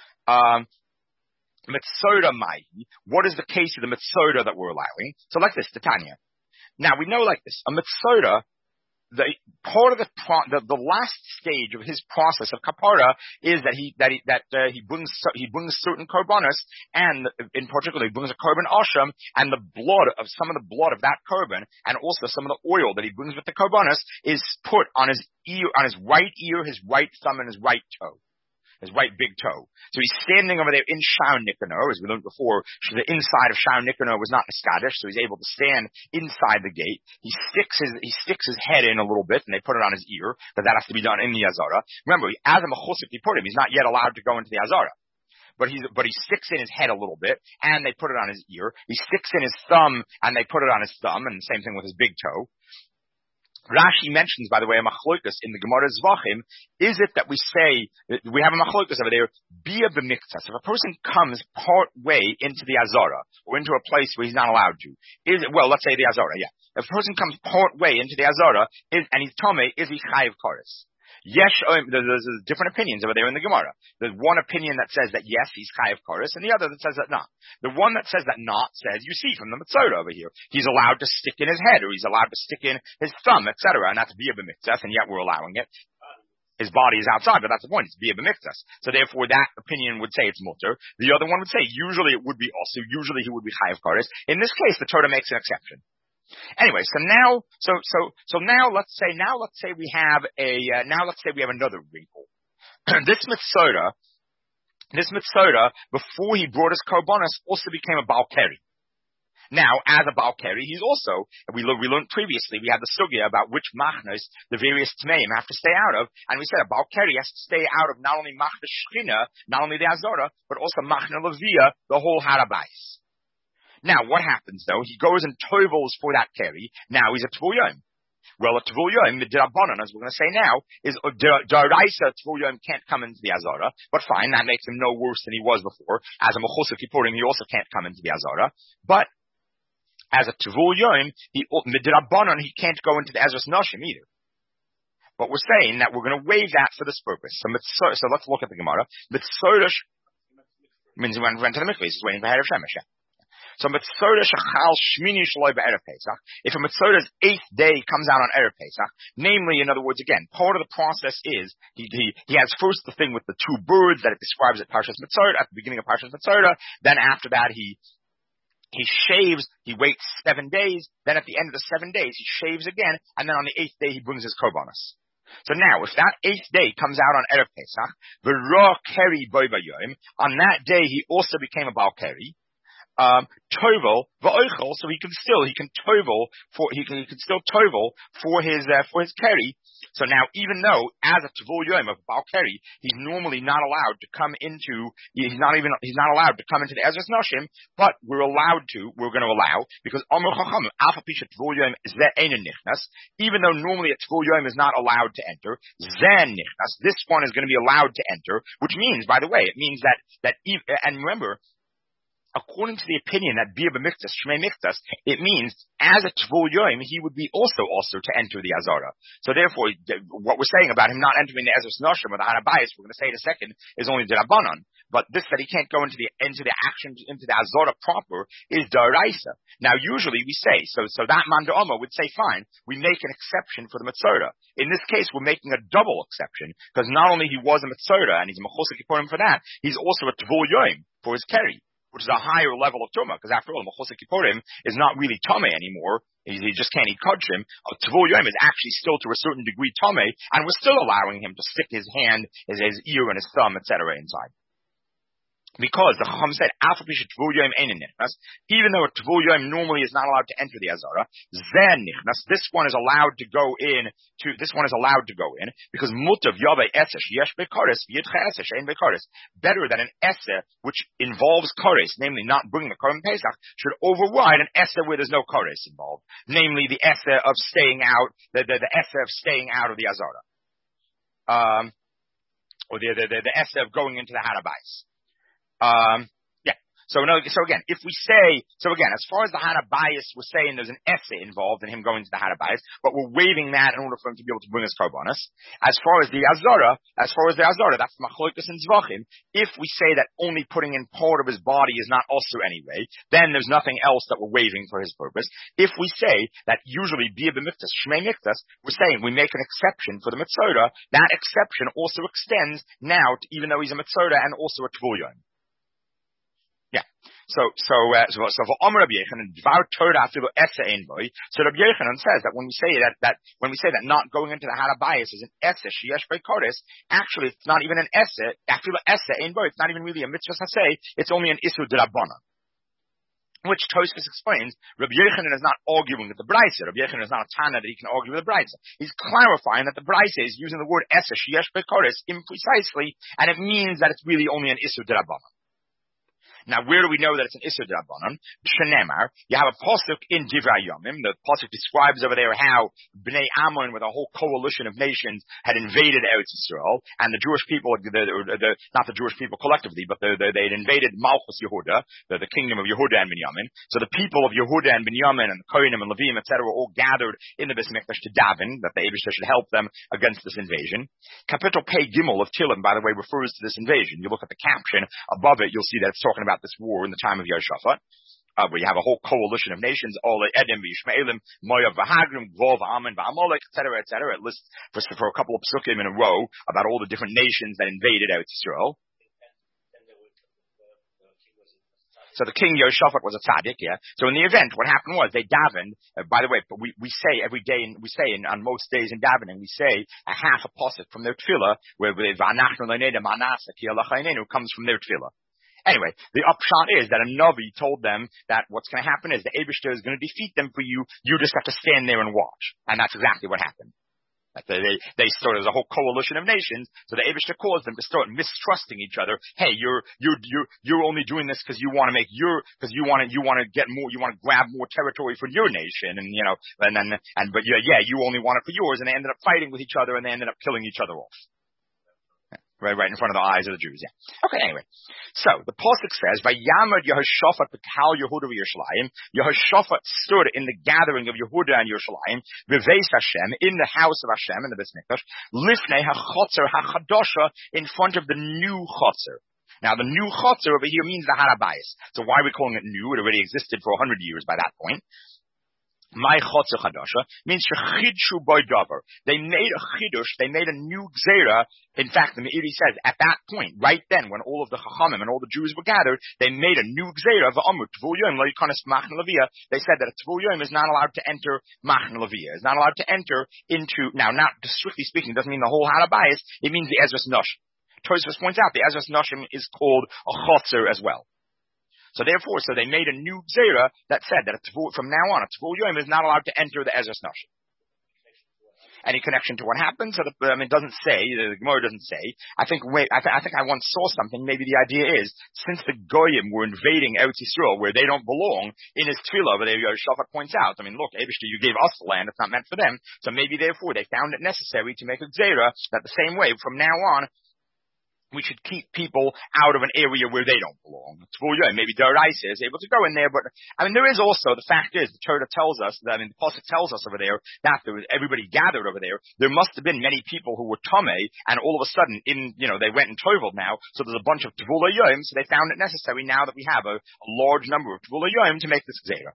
Mitzoda Mai. What is the case of the Mitzoda that we're allowing? So like this, Titania. Now, we know like this. A Mitzoda, the last stage of his process of kapara is that he brings certain korbanos, and in particular he brings a korban asham, and some of the blood of that korban, and also some of the oil that he brings with the korbanos is put on his right ear, his right thumb, and his right toe. His right big toe. So he's standing over there in Sha'ar Nikanor, as we learned before. The inside of Sha'ar Nikanor was not Niskadish, so he's able to stand inside the gate. He sticks his head in a little bit, and they put it on his ear, but that has to be done in the Azara. Remember, as a Mechusik Pipurim, he's not yet allowed to go into the Azara. But he sticks in his head a little bit, and they put it on his ear. He sticks in his thumb, and they put it on his thumb, and the same thing with his big toe. Rashi mentions, by the way, a machlokas in the Gemara Zvachim. Is it that we say, we have a machlokas over there, bia b'miktas. If a person comes part way into the Azara, or into a place where he's not allowed to, let's say the Azara, yeah. If a person comes part way into the Azara, and he's Tomei, is he chayiv kares? There's different opinions over there in the Gemara. There's one opinion that says that yes, he's chayav kares, and the other that says that not. The one that says that not says, you see from the Mitzvah over here, he's allowed to stick in his head, or he's allowed to stick in his thumb, etc., and that's via b'miktzas, and yet we're allowing it. His body is outside, but that's the point. It's via b'miktzas. So therefore, that opinion would say it's mutter. The other one would say usually it would be also. Usually he would be chayav kares. In this case, the Torah makes an exception. Anyway, so now let's say we have another wrinkle. This Mitzvah, before he brought his korbanos, also became a balkeri. Now, as a balkeri, he's also, we learned previously, we had the sugya about which machnas the various tmeim have to stay out of, and we said a balkeri has to stay out of not only machna shchina, not only the azora, but also machna levia, the whole harabais. Now, what happens though? He goes and tovels for that keri. Now he's a tvul yom. Well, a tvul yom, midrabanan, as we're going to say now, is daraisa tvul yom can't come into the azara. But fine, that makes him no worse than he was before. As a mechusar kippurim, he also can't come into the azara. But as a tvul yom, midrabanan, he can't go into the ezras nashim either. But we're saying that we're going to waive that for this purpose. So let's look at the Gemara. Mitzvah means he went to the mikveh. He's waiting for Erev Shemesh. So Mitzvah shachal shmini shloi be'erev Pesach. If a Mitzvah's 8th day comes out on Erev Pesach, namely, in other words, again, part of the process is he has first the thing with the two birds that it describes at Parshas Mitzvah at the beginning of Parshas Mitzvah. Then after that he shaves. He waits 7 days. Then at the end of the 7 days he shaves again, and then on the 8th day he brings his korbanos. So now, if that 8th day comes out on Erev Pesach, v'ra keri boi bayom, on that day he also became a bal keri. Tovel va'oichel, so he can still tovel for his keri. So now, even though as a tvul yom of bal keri, he's normally not allowed to come into the ezras nashim, but we're going to allow because amar chachamim alpha pisha tvul yom ze ein nichnas. Even though normally a tvul yom is not allowed to enter, zen nichnas, this one is going to be allowed to enter, which means, by the way, it means that and remember, according to the opinion that bia b'miktas, shmei miktas, it means as a tvul yom, he would be also to enter the azara. So therefore, what we're saying about him not entering the ezras nashim or the harabayis, we're going to say in a second, is only derabanan. But this that he can't go into the azara proper is daraisa. Now usually we say, so that man da'ama would say fine, we make an exception for the mitzvah. In this case, we're making a double exception, because not only he was a mitzvah and he's a mechusar kippurim for that, he's also a tvul yom for his keri, which is a higher level of tumah, because after all, mechusar kippurim is not really tameh anymore. He just can't eat kodshim. Tvul yom is actually still to a certain degree tameh, and we're still allowing him to stick his hand, his ear, and his thumb, etc. inside. Because the Chacham said, Alpha Pisha Tvul Yom Ein Nichnas, even though a Tvul Yom normally is not allowed to enter the Azara, Zen Nichnas, this one is allowed to go in, because Mutav Yaveh Esesh Yesh Bekaris, Yitcha Esesh Ein Bekaris, better than an Eseh which involves Kares, namely not bringing the Korban Pesach, should override an Eseh where there's no Kares involved, namely the Eseh of staying out, the Eseh of staying out of the Azara. Or the Eseh of going into the Harabais. So again, as far as the Hanabayis, we're saying there's an essay involved in him going to the Hanabayis, but we're waiving that in order for him to be able to bring his korbanos. As far as the Azara, that's Machlokas and Zvachim. If we say that only putting in part of his body is not also anyway, then there's nothing else that we're waiving for his purpose. If we say that usually Bia b'miktas, Shmei miktas, we're saying we make an exception for the Mitzvah, that exception also extends now to, even though he's a Mitzvah and also a Tvul Yom. So for Amar Rabbi Yochanan, Dvar Torah afilu esse ein boy. So Rabbi Yochanan says that when we say that not going into the harabayis is an esse sheyesh beikoris, actually it's not even an esse. Afilu esse ein boy. It's not even really a mitzvah saseh. It's only an isur d'rabbanan. Which Tosfos explains, Rabbi Yochanan is not arguing with the Brisa. Rabbi Yochanan is not a Tana that he can argue with the Brisa. He's clarifying that the Brisa is using the word esse sheyesh beikoris imprecisely, and it means that it's really only an isur d'rabbanan. Now, where do we know that it's an Isser D'Rabbanan? Shenemar, you have a pasuk in Divrei Yomim. The pasuk describes over there how Bnei Ammon, with a whole coalition of nations, had invaded Eretz Yisrael, and the Jewish people, not the Jewish people collectively, but they had invaded Malchus Yehuda, the kingdom of Yehuda and Binyamin. So the people of Yehuda and Binyamin and the Kohanim and Levim, etc., were all gathered in the Beis Mikdash to daven that the Eibishter should help them against this invasion. Capital Pei Gimel of Tehillim, by the way, refers to this invasion. You look at the caption above it, you'll see that it's talking about this war in the time of Yehoshaphat, where you have a whole coalition of nations, all Edom, Yishmaelim, Moav, Vahagrim, Gvov, Ammon, Va'amalek, etc., etc. It lists for a couple of psukim in a row about all the different nations that invaded Eretz Yisrael. So the king Yehoshaphat was a tzaddik, yeah. So in the event, what happened was they davened. By the way, we say every day, on most days in davening, we say a half a pasuk from their tefillah, where V'anachnu le'nedem anasa ki alachaynenu comes from their tefillah. Anyway, the upshot is that a Navi told them that what's going to happen is the Eibishter is going to defeat them for you. You just have to stand there and watch. And that's exactly what happened. They started as a whole coalition of nations, so the Eibishter caused them to start mistrusting each other. Hey, you're only doing this because you want to get more, you want to grab more territory for your nation, and you only want it for yours, and they ended up fighting with each other, and they ended up killing each other off. Right in front of the eyes of the Jews, yeah. Okay, anyway. So, the pasuk says, Vayamad Yehoshaphat b'kal Yehuda v'Yerushalayim. Yehoshaphat stood in the gathering of Yehuda and Yerushalayim, v'veis Hashem, in the house of Hashem, in the Beis Mikdash, lifnei hachotzer hachadosha, in front of the new chotzer. Now, the new chotzer over here means the Har HaBayis. So why are we calling it new? It already existed for 100 years by that point. My chotzer chadasha means shechidshu by davar. They made a chidush, they made a new gzera. In fact, the Meiri says at that point, right then, when all of the chachamim and all the Jews were gathered, they made a new gzera. V'amru tvul yom lo yikanes machne levia. They said that a tvul yom is not allowed to enter machne levia, is not allowed to enter into. Now, not strictly speaking, doesn't mean the whole Har HaBayis. It means the Ezras Noshim. Tosfos points out the Ezras Noshim is called a chotzer as well. So therefore, they made a new gzera that said that from now on, a tvul yom is not allowed to enter the Ezras Noshim. Any connection to what happened? So it doesn't say, the Gemara doesn't say. I think I once saw something, maybe the idea is, since the Goyim were invading Eretz Yisrael, where they don't belong, in his tefillah, but Yehoshaphat points out, look, Eibishter, you gave us the land, it's not meant for them, so maybe therefore they found it necessary to make a gzera that the same way, from now on, we should keep people out of an area where they don't belong. Maybe Daraisa is able to go in there, but there is also, the fact is, the Torah tells us that, the pasuk tells us over there that there was everybody gathered over there. There must have been many people who were tamei, and all of a sudden, they went and toveled now. So there's a bunch of tvul yom. So they found it necessary now that we have a large number of tvul yom to make this gzera.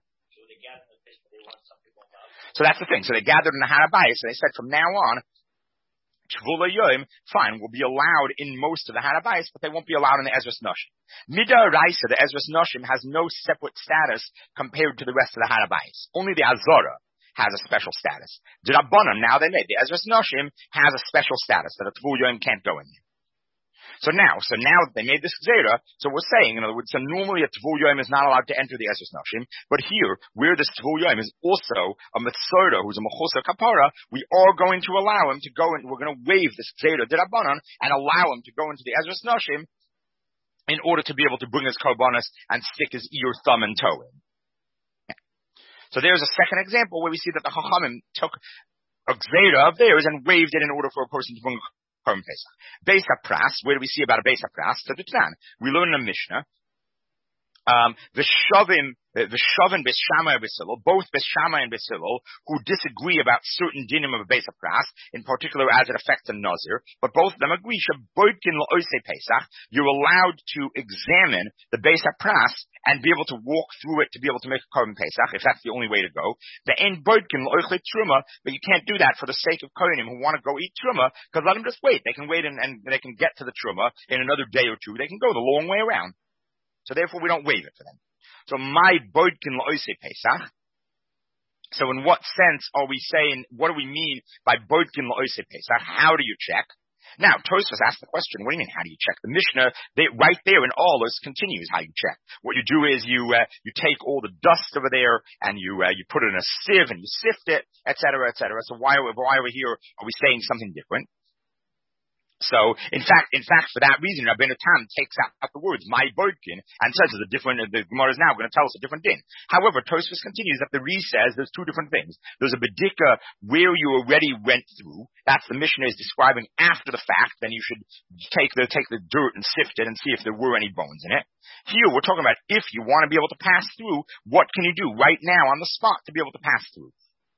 So that's the thing. So they gathered in the Har HaBayis, so they said from now on, Tvul Yom, fine, will be allowed in most of the Har HaBayis, but they won't be allowed in the Ezras Noshim. Midaraisa, the Ezras Noshim has no separate status compared to the rest of the Har HaBayis. Only the Azara has a special status. The Rabbanan, now they made, the Ezras Noshim has a special status that a Tvul Yom can't go in there. So now that they made this gzera, so we're saying, in other words, so normally a tvul yom is not allowed to enter the Ezras Noshim, but here, where this tvul yom is also a metzora who's a mechusa kapara, we are going to allow him to go in, we're going to waive this gzera d'Rabbanan and allow him to go into the Ezras Noshim in order to be able to bring his korbanos and stick his ear, thumb, and toe in. So there's a second example where we see that the chachamim took a gzera of theirs and waived it in order for a person to bring Korban Pesach. Beis HaPras, where do we see about a Beis HaPras? We learn in the Mishnah, V'shavin Beis Shammai and Beis Hillel, both Beis Shammai and Beis Hillel, who disagree about certain dinim of a Beis HaPras, in particular as it affects a Nazir, but both of them agree, Sheboitkin L'Osei Pesach, you're allowed to examine the Beis HaPras and be able to walk through it to be able to make a Korban Pesach, if that's the only way to go. The Ein Boitkin L'Ochle Truma, but you can't do that for the sake of Kohanim who want to go eat Truma, because let them just wait. They can wait and they can get to the Truma in another day or two. They can go the long way around. So therefore we don't waive it for them. So my Boitkin L'Osei Pesach. So in what sense are we saying, what do we mean by Boitkin L'Osei Pesach? How do you check? Now, Tosfos asked the question, what do you mean, how do you check? The Mishnah, right there in Aulus continues how you check. What you do is you take all the dust over there and you put it in a sieve and you sift it, et cetera, et cetera. So why over here are we saying something different? So, in fact, for that reason, Rabbeinu Tam takes out the words, my boidkin, and says the Gemara is now going to tell us a different din. However, Tosfos continues that the Re says there's two different things. There's a bedika where you already went through. That's the Mishnah is describing after the fact. Then you should take the dirt and sift it and see if there were any bones in it. Here, we're talking about if you want to be able to pass through, what can you do right now on the spot to be able to pass through?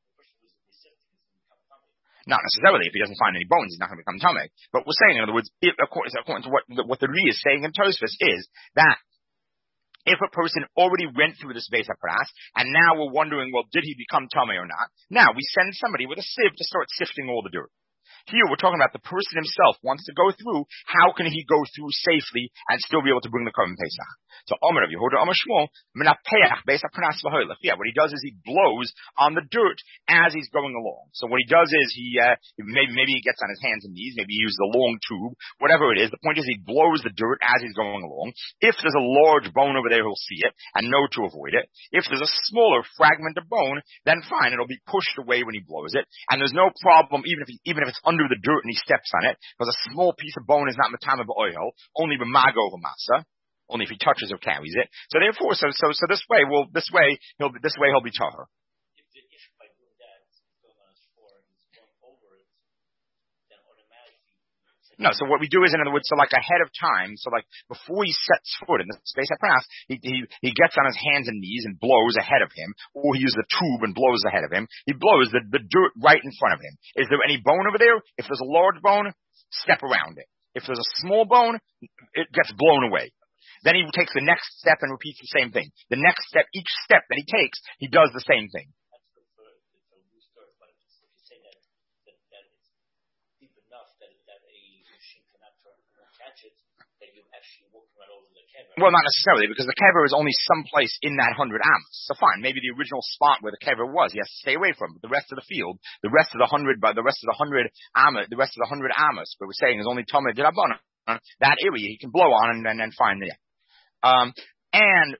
Not necessarily. If he doesn't find any bones, he's not going to become tamei. But we're saying, in other words, according to what the Re is saying in Tosfos is that if a person already went through this Beis HaPras, and now we're wondering, well, did he become tamei or not? Now we send somebody with a sieve to start sifting all the dirt. Here we're talking about the person himself wants to go through. How can he go through safely and still be able to bring the Korban Pesach? So Omer of Yehuda, Omer Shmuel, Menapeach Beis HaPras v'Hoylech. Yeah, what he does is he blows on the dirt as he's going along. So what he does is he maybe he gets on his hands and knees, maybe he uses a long tube, whatever it is. The point is he blows the dirt as he's going along. If there's a large bone over there, he'll see it and know to avoid it. If there's a smaller fragment of bone, then fine, it'll be pushed away when he blows it, and there's no problem even if it's under the dirt and he steps on it, because a small piece of bone is not matama b'oil, only b'mago v'masa, only if he touches or carries it. So therefore, so this way he'll be tahor. If by doing that, he's going on his floor and he's going over it, then automatically. No, so what we do is, in other words, so like ahead of time, so like before he sets foot in the Beis HaPras, he gets on his hands and knees and blows ahead of him, or he uses a tube and blows ahead of him. He blows the dirt right in front of him. Is there any bone over there? If there's a large bone, step around it. If there's a small bone, it gets blown away. Then he takes the next step and repeats the same thing. The next step, each step that he takes, he does the same thing. That's good for a loose dirt, but if you say that it's deep enough that a machine cannot catch it, that you're actually walking right over the kever. Well, not necessarily, because the kever is only someplace in that 100 amos. So fine, maybe the original spot where the kever was, he has to stay away from. But the rest of the field, the rest of the 100 amos, but we're saying is only tamei d'Rabbanan. That area he can blow on and then find the. And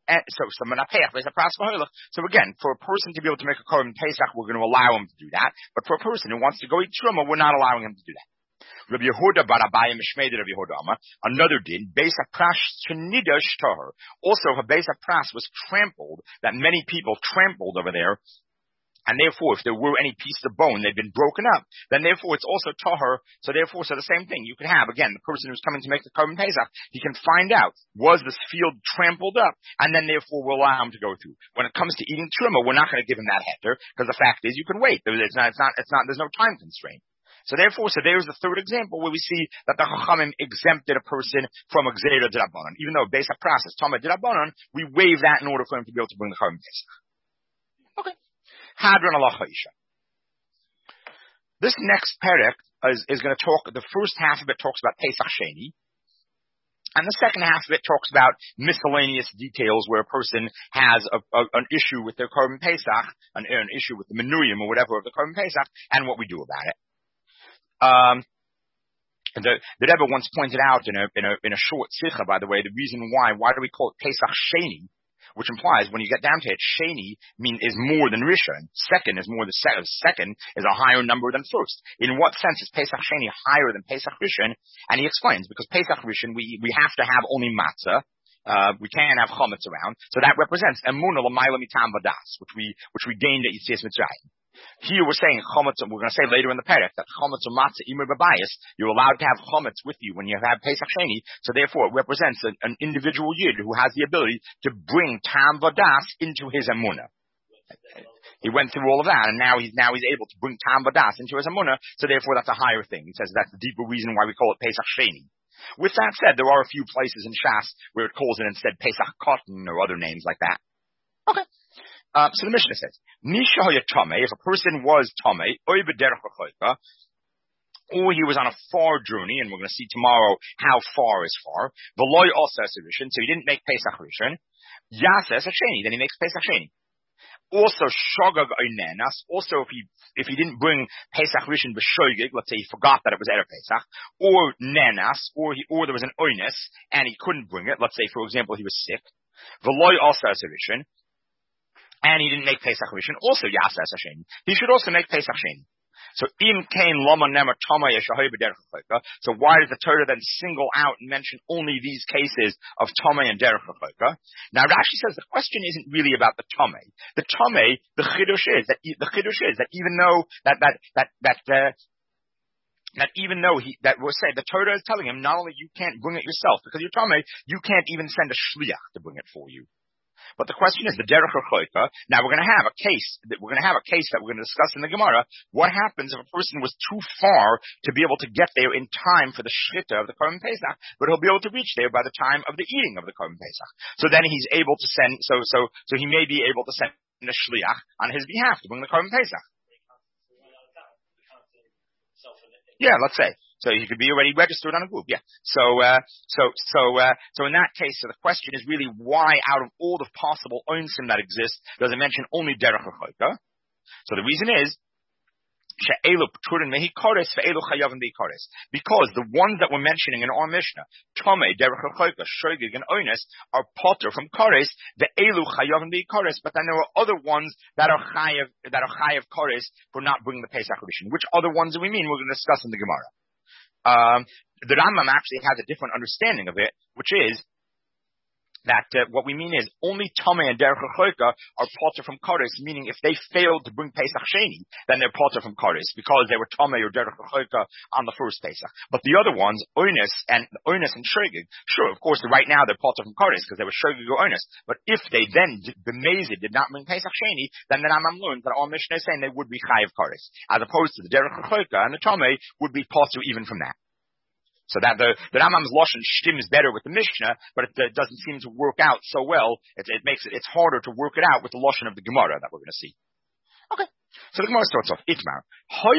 so again, for a person to be able to make a Korban Pesach, we're going to allow him to do that. But for a person who wants to go eat truma, we're not allowing him to do that. Rabbi Yehuda bar Abaye Mishmei Rabbi Yehuda Amar, another din, Beis HaPras shenidash tahor. Also, Beis HaPras was trampled, that many people trampled over there. And therefore, if there were any pieces of bone, they've been broken up, then therefore it's also tahor. So therefore, the same thing. You could have, again, the person who's coming to make the Korban Pesach, he can find out, was this field trampled up? And then therefore we'll allow him to go through. When it comes to eating truma, we're not going to give him that heter, because the fact is you can wait. There's no time constraint. So therefore, there's the third example where we see that the Chachamim exempted a person from a Gzeira d'Rabbanan. Even though Beis HaPras is tamei d'Rabbanan, we waive that in order for him to be able to bring the Korban Pesach. Okay. Hadron Halacha Isha. This next perek is going to talk, the first half of it talks about Pesach Sheni, and the second half of it talks about miscellaneous details where a person has an issue with their Korban Pesach, an issue with the Menuyim or whatever of the Korban Pesach, and what we do about it. The Rebbe once pointed out in a short sikha, by the way, the reason why do we call it Pesach Sheni? Which implies when you get down to it, Sheni is more than Rishon. Second is more than second is a higher number than first. In what sense is Pesach Sheni higher than Pesach Rishon? And he explains, because Pesach Rishon, we have to have only matzah. We can't have chametz around. So that represents emunah l'mayla mitam vadas, which we gained at Yitzias Mitzrayim. Here we're saying chametz, we're going to say later in the perek that chametz or matzah imer b'bayis, you're allowed to have chametz with you when you have Pesach Sheni. So therefore, it represents an individual yid who has the ability to bring tam vadas into his emunah. He went through all of that, and now he's able to bring tam vadas into his emunah. So therefore, that's a higher thing. He says that's the deeper reason why we call it Pesach Sheni. With that said, there are a few places in Shas where it calls it instead Pesach Cotton or other names like that. Okay. So the Mishnah says, Nisha tamei, if a person was tamei, or he was on a far journey, and we're going to see tomorrow how far is far, v'loy also rishon, so he didn't make Pesach Rishon, Yases a Sheni, then he makes Pesach Sheni. Also, Shogag Oinenas, also if he didn't bring Pesach Rishon b'shoigig, let's say he forgot that it was Erev Pesach, or Nenas, or there was an Oines, and he couldn't bring it, let's say for example he was sick, v'loy also rishon, and he didn't make Pesach Rishon, also Yaseh Hashem. He should also make Pesach Sheni. So im kain lama nema tama yeshahay b'derech hachoka. So why does the Torah then single out and mention only these cases of tama and derech hachoka? Now Rashi says the question isn't really about the tama. The tama, the chiddush is that even though that even though we'll say the Torah is telling him not only you can't bring it yourself because you're tama, you can't even send a shliach to bring it for you. But the question is the derech hachoka. Now we're going to have a case that we're going to discuss in the Gemara. What happens if a person was too far to be able to get there in time for the shchita of the Korban Pesach, but he'll be able to reach there by the time of the eating of the Korban Pesach. So then he's able to send. So he may be able to send a shliach on his behalf to bring the Korban Pesach. Yeah, let's say. So he could be already registered on a group, yeah. So in that case, so the question is really why out of all the possible onsim that exist, does it mention only derech hachoka? So the reason is, because the ones that we're mentioning in our Mishnah, Tomei, derech hachoka, shogig, and oines, are potter from kores, the elu chayavim be kores, but then there are other ones that are chayav kores for not bringing the Pesach Rishon. Which other ones do we mean? We're going to discuss in the Gemara. The Rambam actually has a different understanding of it, which is that what we mean is only Tomei and Derech HaChoika are potter from Kodesh, meaning if they failed to bring Pesach Sheni, then they're potter from Kodesh because they were Tomei or Derech HaChoika on the first Pesach. But the other ones, Oines and Shogig, sure, of course, right now they're potter from Kodesh because they were Shogig or Oines. But if they then, B'mezid, did not bring Pesach Sheni, then the Rambam learns that our Mishnah is saying they would be Chayiv Kodesh, as opposed to the Derech HaChoika and the Tomei would be potter even from that. So that the Rambam's lashon stims better with the Mishnah, but it doesn't seem to work out so well. It's harder to work it out with the lashon of the Gemara that we're going to see. Okay. So the Gemara starts off, Itmar.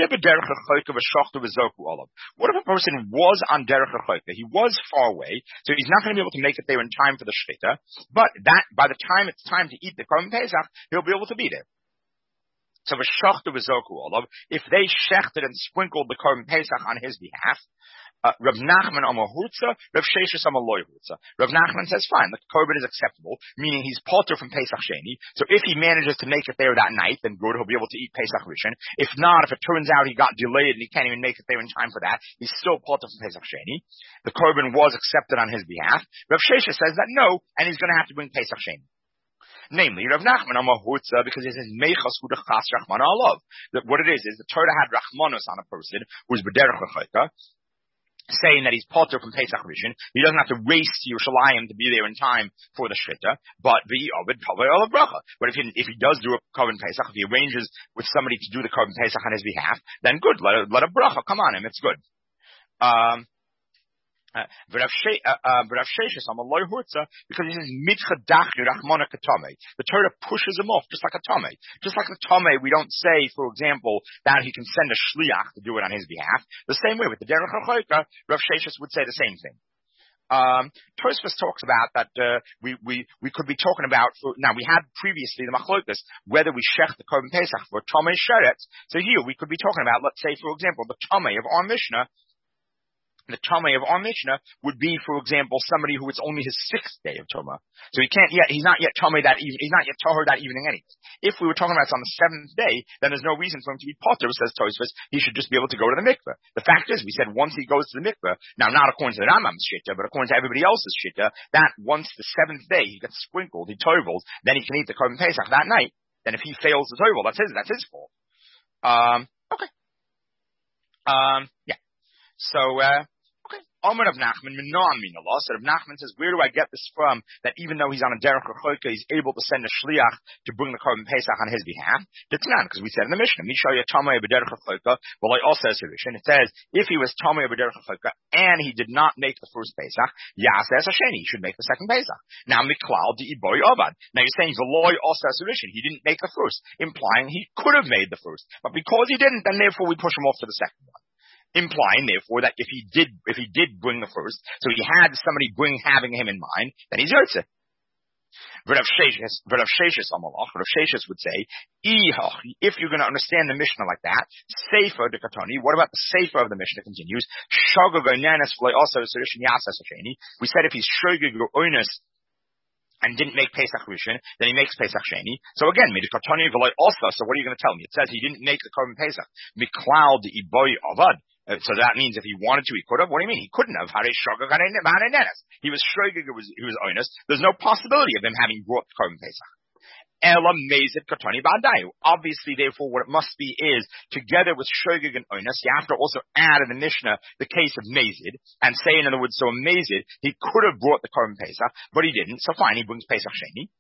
What if a person was on derech hachoka? He was far away, so he's not going to be able to make it there in time for the shchita, but that, by the time it's time to eat the Korban Pesach, he'll be able to be there. So if they shechted and sprinkled the Korban Pesach on his behalf, Rav Nachman Amar Hurtza, Rav Sheshes Amar Loy Hurtza. Rav Nachman says, fine, the korban is acceptable, meaning he's potter from Pesach Sheni. So if he manages to make it there that night, then good, he'll be able to eat Pesach Rishon. If not, if it turns out he got delayed and he can't even make it there in time for that, he's still potter from Pesach Sheni. The korban was accepted on his behalf. Rav Sheshes says that no, and he's going to have to bring Pesach Sheni. Namely, Rav Nachman Amar Hurtza, because it says Meichas Hu Dechas Rachmana Alav. That what it is the Torah had Rachmanos on a person who's b'derech hachoka, saying that he's potter from Pesach Rishon. He doesn't have to race to Yerushalayim to be there in time for the Shchita, but But if he does do a Korban Pesach, if he arranges with somebody to do the Korban Pesach on his behalf, then good, let a bracha come on him, it's good. Rav Sheshes Amar Loy Hurtza, because he says mitchadachni rachmana katame. The Torah pushes him off just like a tame. Just like the tame, we don't say, for example, that he can send a shliach to do it on his behalf. The same way with the derech hachoka, Rav Sheshes would say the same thing. Tosfos talks about that we could be talking about. Now we had previously the machlokas whether we shech the Korban Pesach for tame sheretz. So here we could be talking about, let's say, for example, the tame of our Mishnah. The Tamei of our Mishnah would be, for example, somebody who it's only his 6th day of Tumah. So he's not yet Tamei that evening, he's not yet Tahor that evening anyway. If we were talking about it's on the 7th day, then there's no reason for him to be Potter, says Tosfos. He should just be able to go to the mikveh. The fact is, we said once he goes to the mikveh, now not according to the Rambam's shitta, but according to everybody else's shitta, that once the 7th day he gets sprinkled, he tovels, then he can eat the Korban Pesach that night. Then if he fails to tovel, that's his fault. Okay. Yeah. So, Amar Rav Nachman, Minoam Min Allah. So Rav Nachman says, where do I get this from? That even though he's on a derech hachoka, he's able to send a shliach to bring the Korban Pesach on his behalf. That's not, because we said in the Mishnah, Mishaya Tamei b'derech hachoka. Well, I also says it says if he was Tamei b'derech hachoka and he did not make the first Pesach, Yaseh Hasheni, he should make the second Pesach. Now Miklal Di'iboy Avad. Now you're saying Veloy also he didn't make the first, implying he could have made the first, but because he didn't, then therefore we push him off to the second one. Implying, therefore, that if he did bring the first, so he had somebody having him in mind, then he's Yotze. Rav Sheshes would say, if you're going to understand the Mishnah like that, Sefer de Katoni, what about the Sefer of the Mishnah continues? We said if he's Shogig or Oinus and didn't make Pesach Rishon, then he makes Pesach Sheni. So again, Midikatani Veloy also, so what are you going to tell me? It says he didn't make the Korban Pesach. Miklal de Iboy Avad. So that means if he wanted to, he could have. What do you mean? He couldn't have. He was shogeg, he was honest. There's no possibility of him having brought the Korban Pesach. Ela mezid katani ba'adayu. Obviously, therefore, what it must be is, together with shogeg and onus, you have to also add in the Mishnah the case of mezid, and say, in other words, so a mezid, he could have brought the Korban Pesach, but he didn't, so fine, he brings Pesach Sheni.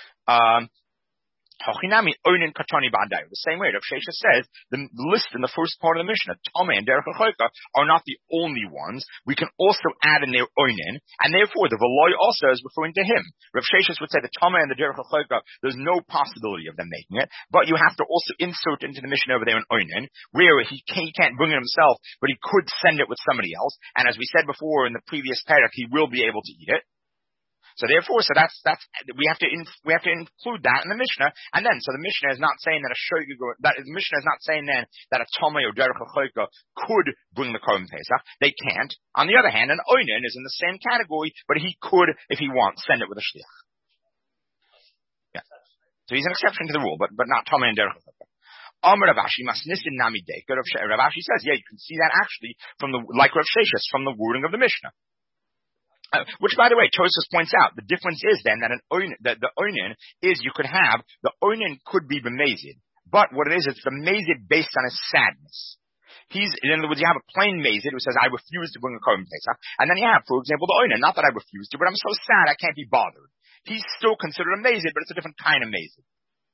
The same way, Rav Shesha says, the list in the first part of the Mishnah, Tomei and Derech HaChoika, are not the only ones. We can also add in their Oinen, and therefore the Veloy also is referring to him. Rav Shesha would say the Tomei and the Derech HaChoika, there's no possibility of them making it, but you have to also insert into the Mishnah over there an Oinen, where he can't bring it himself, but he could send it with somebody else, and as we said before in the previous parak, he will be able to eat it. So therefore, that's we have to include that in the Mishnah, and then so the Mishnah is not saying that the Mishnah is not saying then that a Tomei or Derech HaChoika could bring the Korban Pesach. They can't. On the other hand, an Oinen is in the same category, but he could, if he wants, send it with a shliach. Yeah. So he's an exception to the rule, but not Tomei and Derech HaChoika. Rav Ashi says, yeah, you can see that actually from like Rav Sheshes, from the wording of the Mishnah. Which, by the way, Tosfos points out, the difference is then that the oinen is the oinen could be b'mezid, but what it is, it's the mezid based on his sadness. In other words, you have a plain mezid who says, I refuse to bring a Korban Pesach, and then you have, for example, the oinen, not that I refuse to, but I'm so sad I can't be bothered. He's still considered a mezid, but it's a different kind of mezid.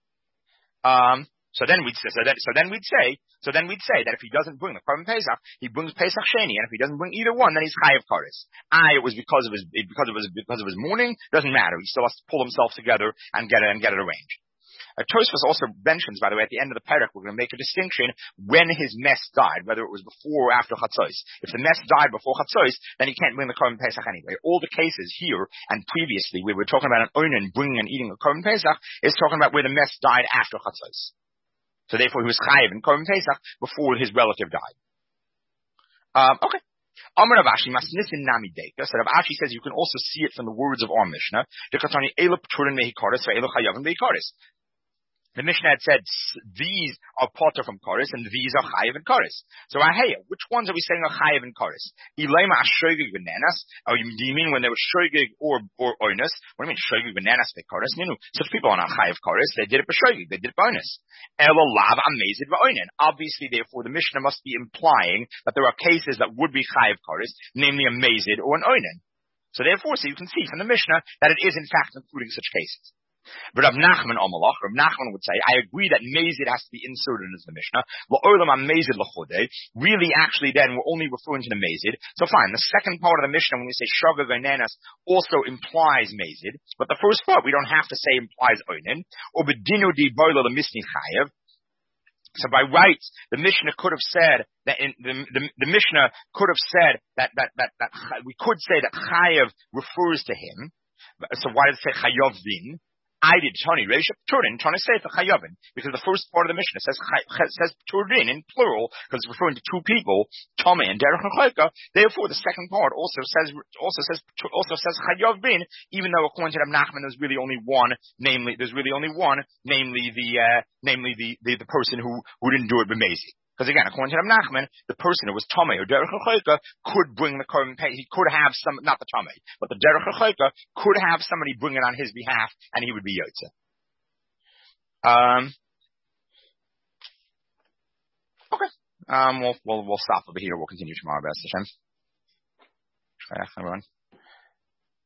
So then we'd say that if he doesn't bring the Korban Pesach, he brings Pesach Sheni, and if he doesn't bring either one, then he's chayav kares. It was because of his mourning. Doesn't matter. He still has to pull himself together and get it arranged. Tosfos also mentions, by the way, at the end of the parak, we're going to make a distinction when his mess died, whether it was before or after Chatzos. If the mess died before Chatzos, then he can't bring the Korban Pesach anyway. All the cases here and previously, we were talking about an oinen bringing and eating a Korban Pesach, is talking about where the mess died after Chatzos. So therefore, he was chayiv in Korban Pesach before his relative died. Okay. Amar Rav Ashi masnisin nami deka. So Rav Ashi says you can also see it from the words of our Mishnah. Dekatani elu p'turin mehikaris ve'elu chayavim mehikaris. The Mishnah had said these are potter from Koris and these are chayiv and Koris. So which ones are we saying are chayiv and Koris? Ilema ashogig bananas. Or do you mean when they were shogig or oinus? What do you mean shogig bananas for Koris? No, such people are not chayiv Koris. They did it for shogig. They did it for oinus. Elo lav amazid va'oinen. Obviously, therefore, the Mishnah must be implying that there are cases that would be chayiv Koris, namely a mazid or an oinen. So therefore, you can see from the Mishnah that it is in fact including such cases. But Rav Nachman would say, I agree that mezid has to be inserted into the Mishnah. Really, actually, then we're only referring to the mezid. So fine, the second part of the Mishnah, when we say shogeg oinanas, also implies mezid. But the first part, we don't have to say implies oinen. Or bedinu di boilo the misni chayev. So by rights, the Mishnah could have said that the Mishnah could have said that we could say that chayev refers to him. So why does it say chayav din? I did Tony Reisha Turin trying to say for Chayavin, because the first part of the Mishnah says Turin in plural, because it's referring to two people, Tomei and Derech HaChoika. Therefore, the second part also says Chayavin, even though according to Rav Nachman there's really only one, namely the person who didn't do it b'mezi. Because again, according to Rav Nachman, the person who was Tomei or Derech HaChoika could bring the Korban Pesach. He could have not the Tomei, but the Derech HaChoika could have somebody bring it on his behalf, and he would be Yotze. Okay. We'll stop over here. We'll continue tomorrow, B'ez Hashem. Everyone.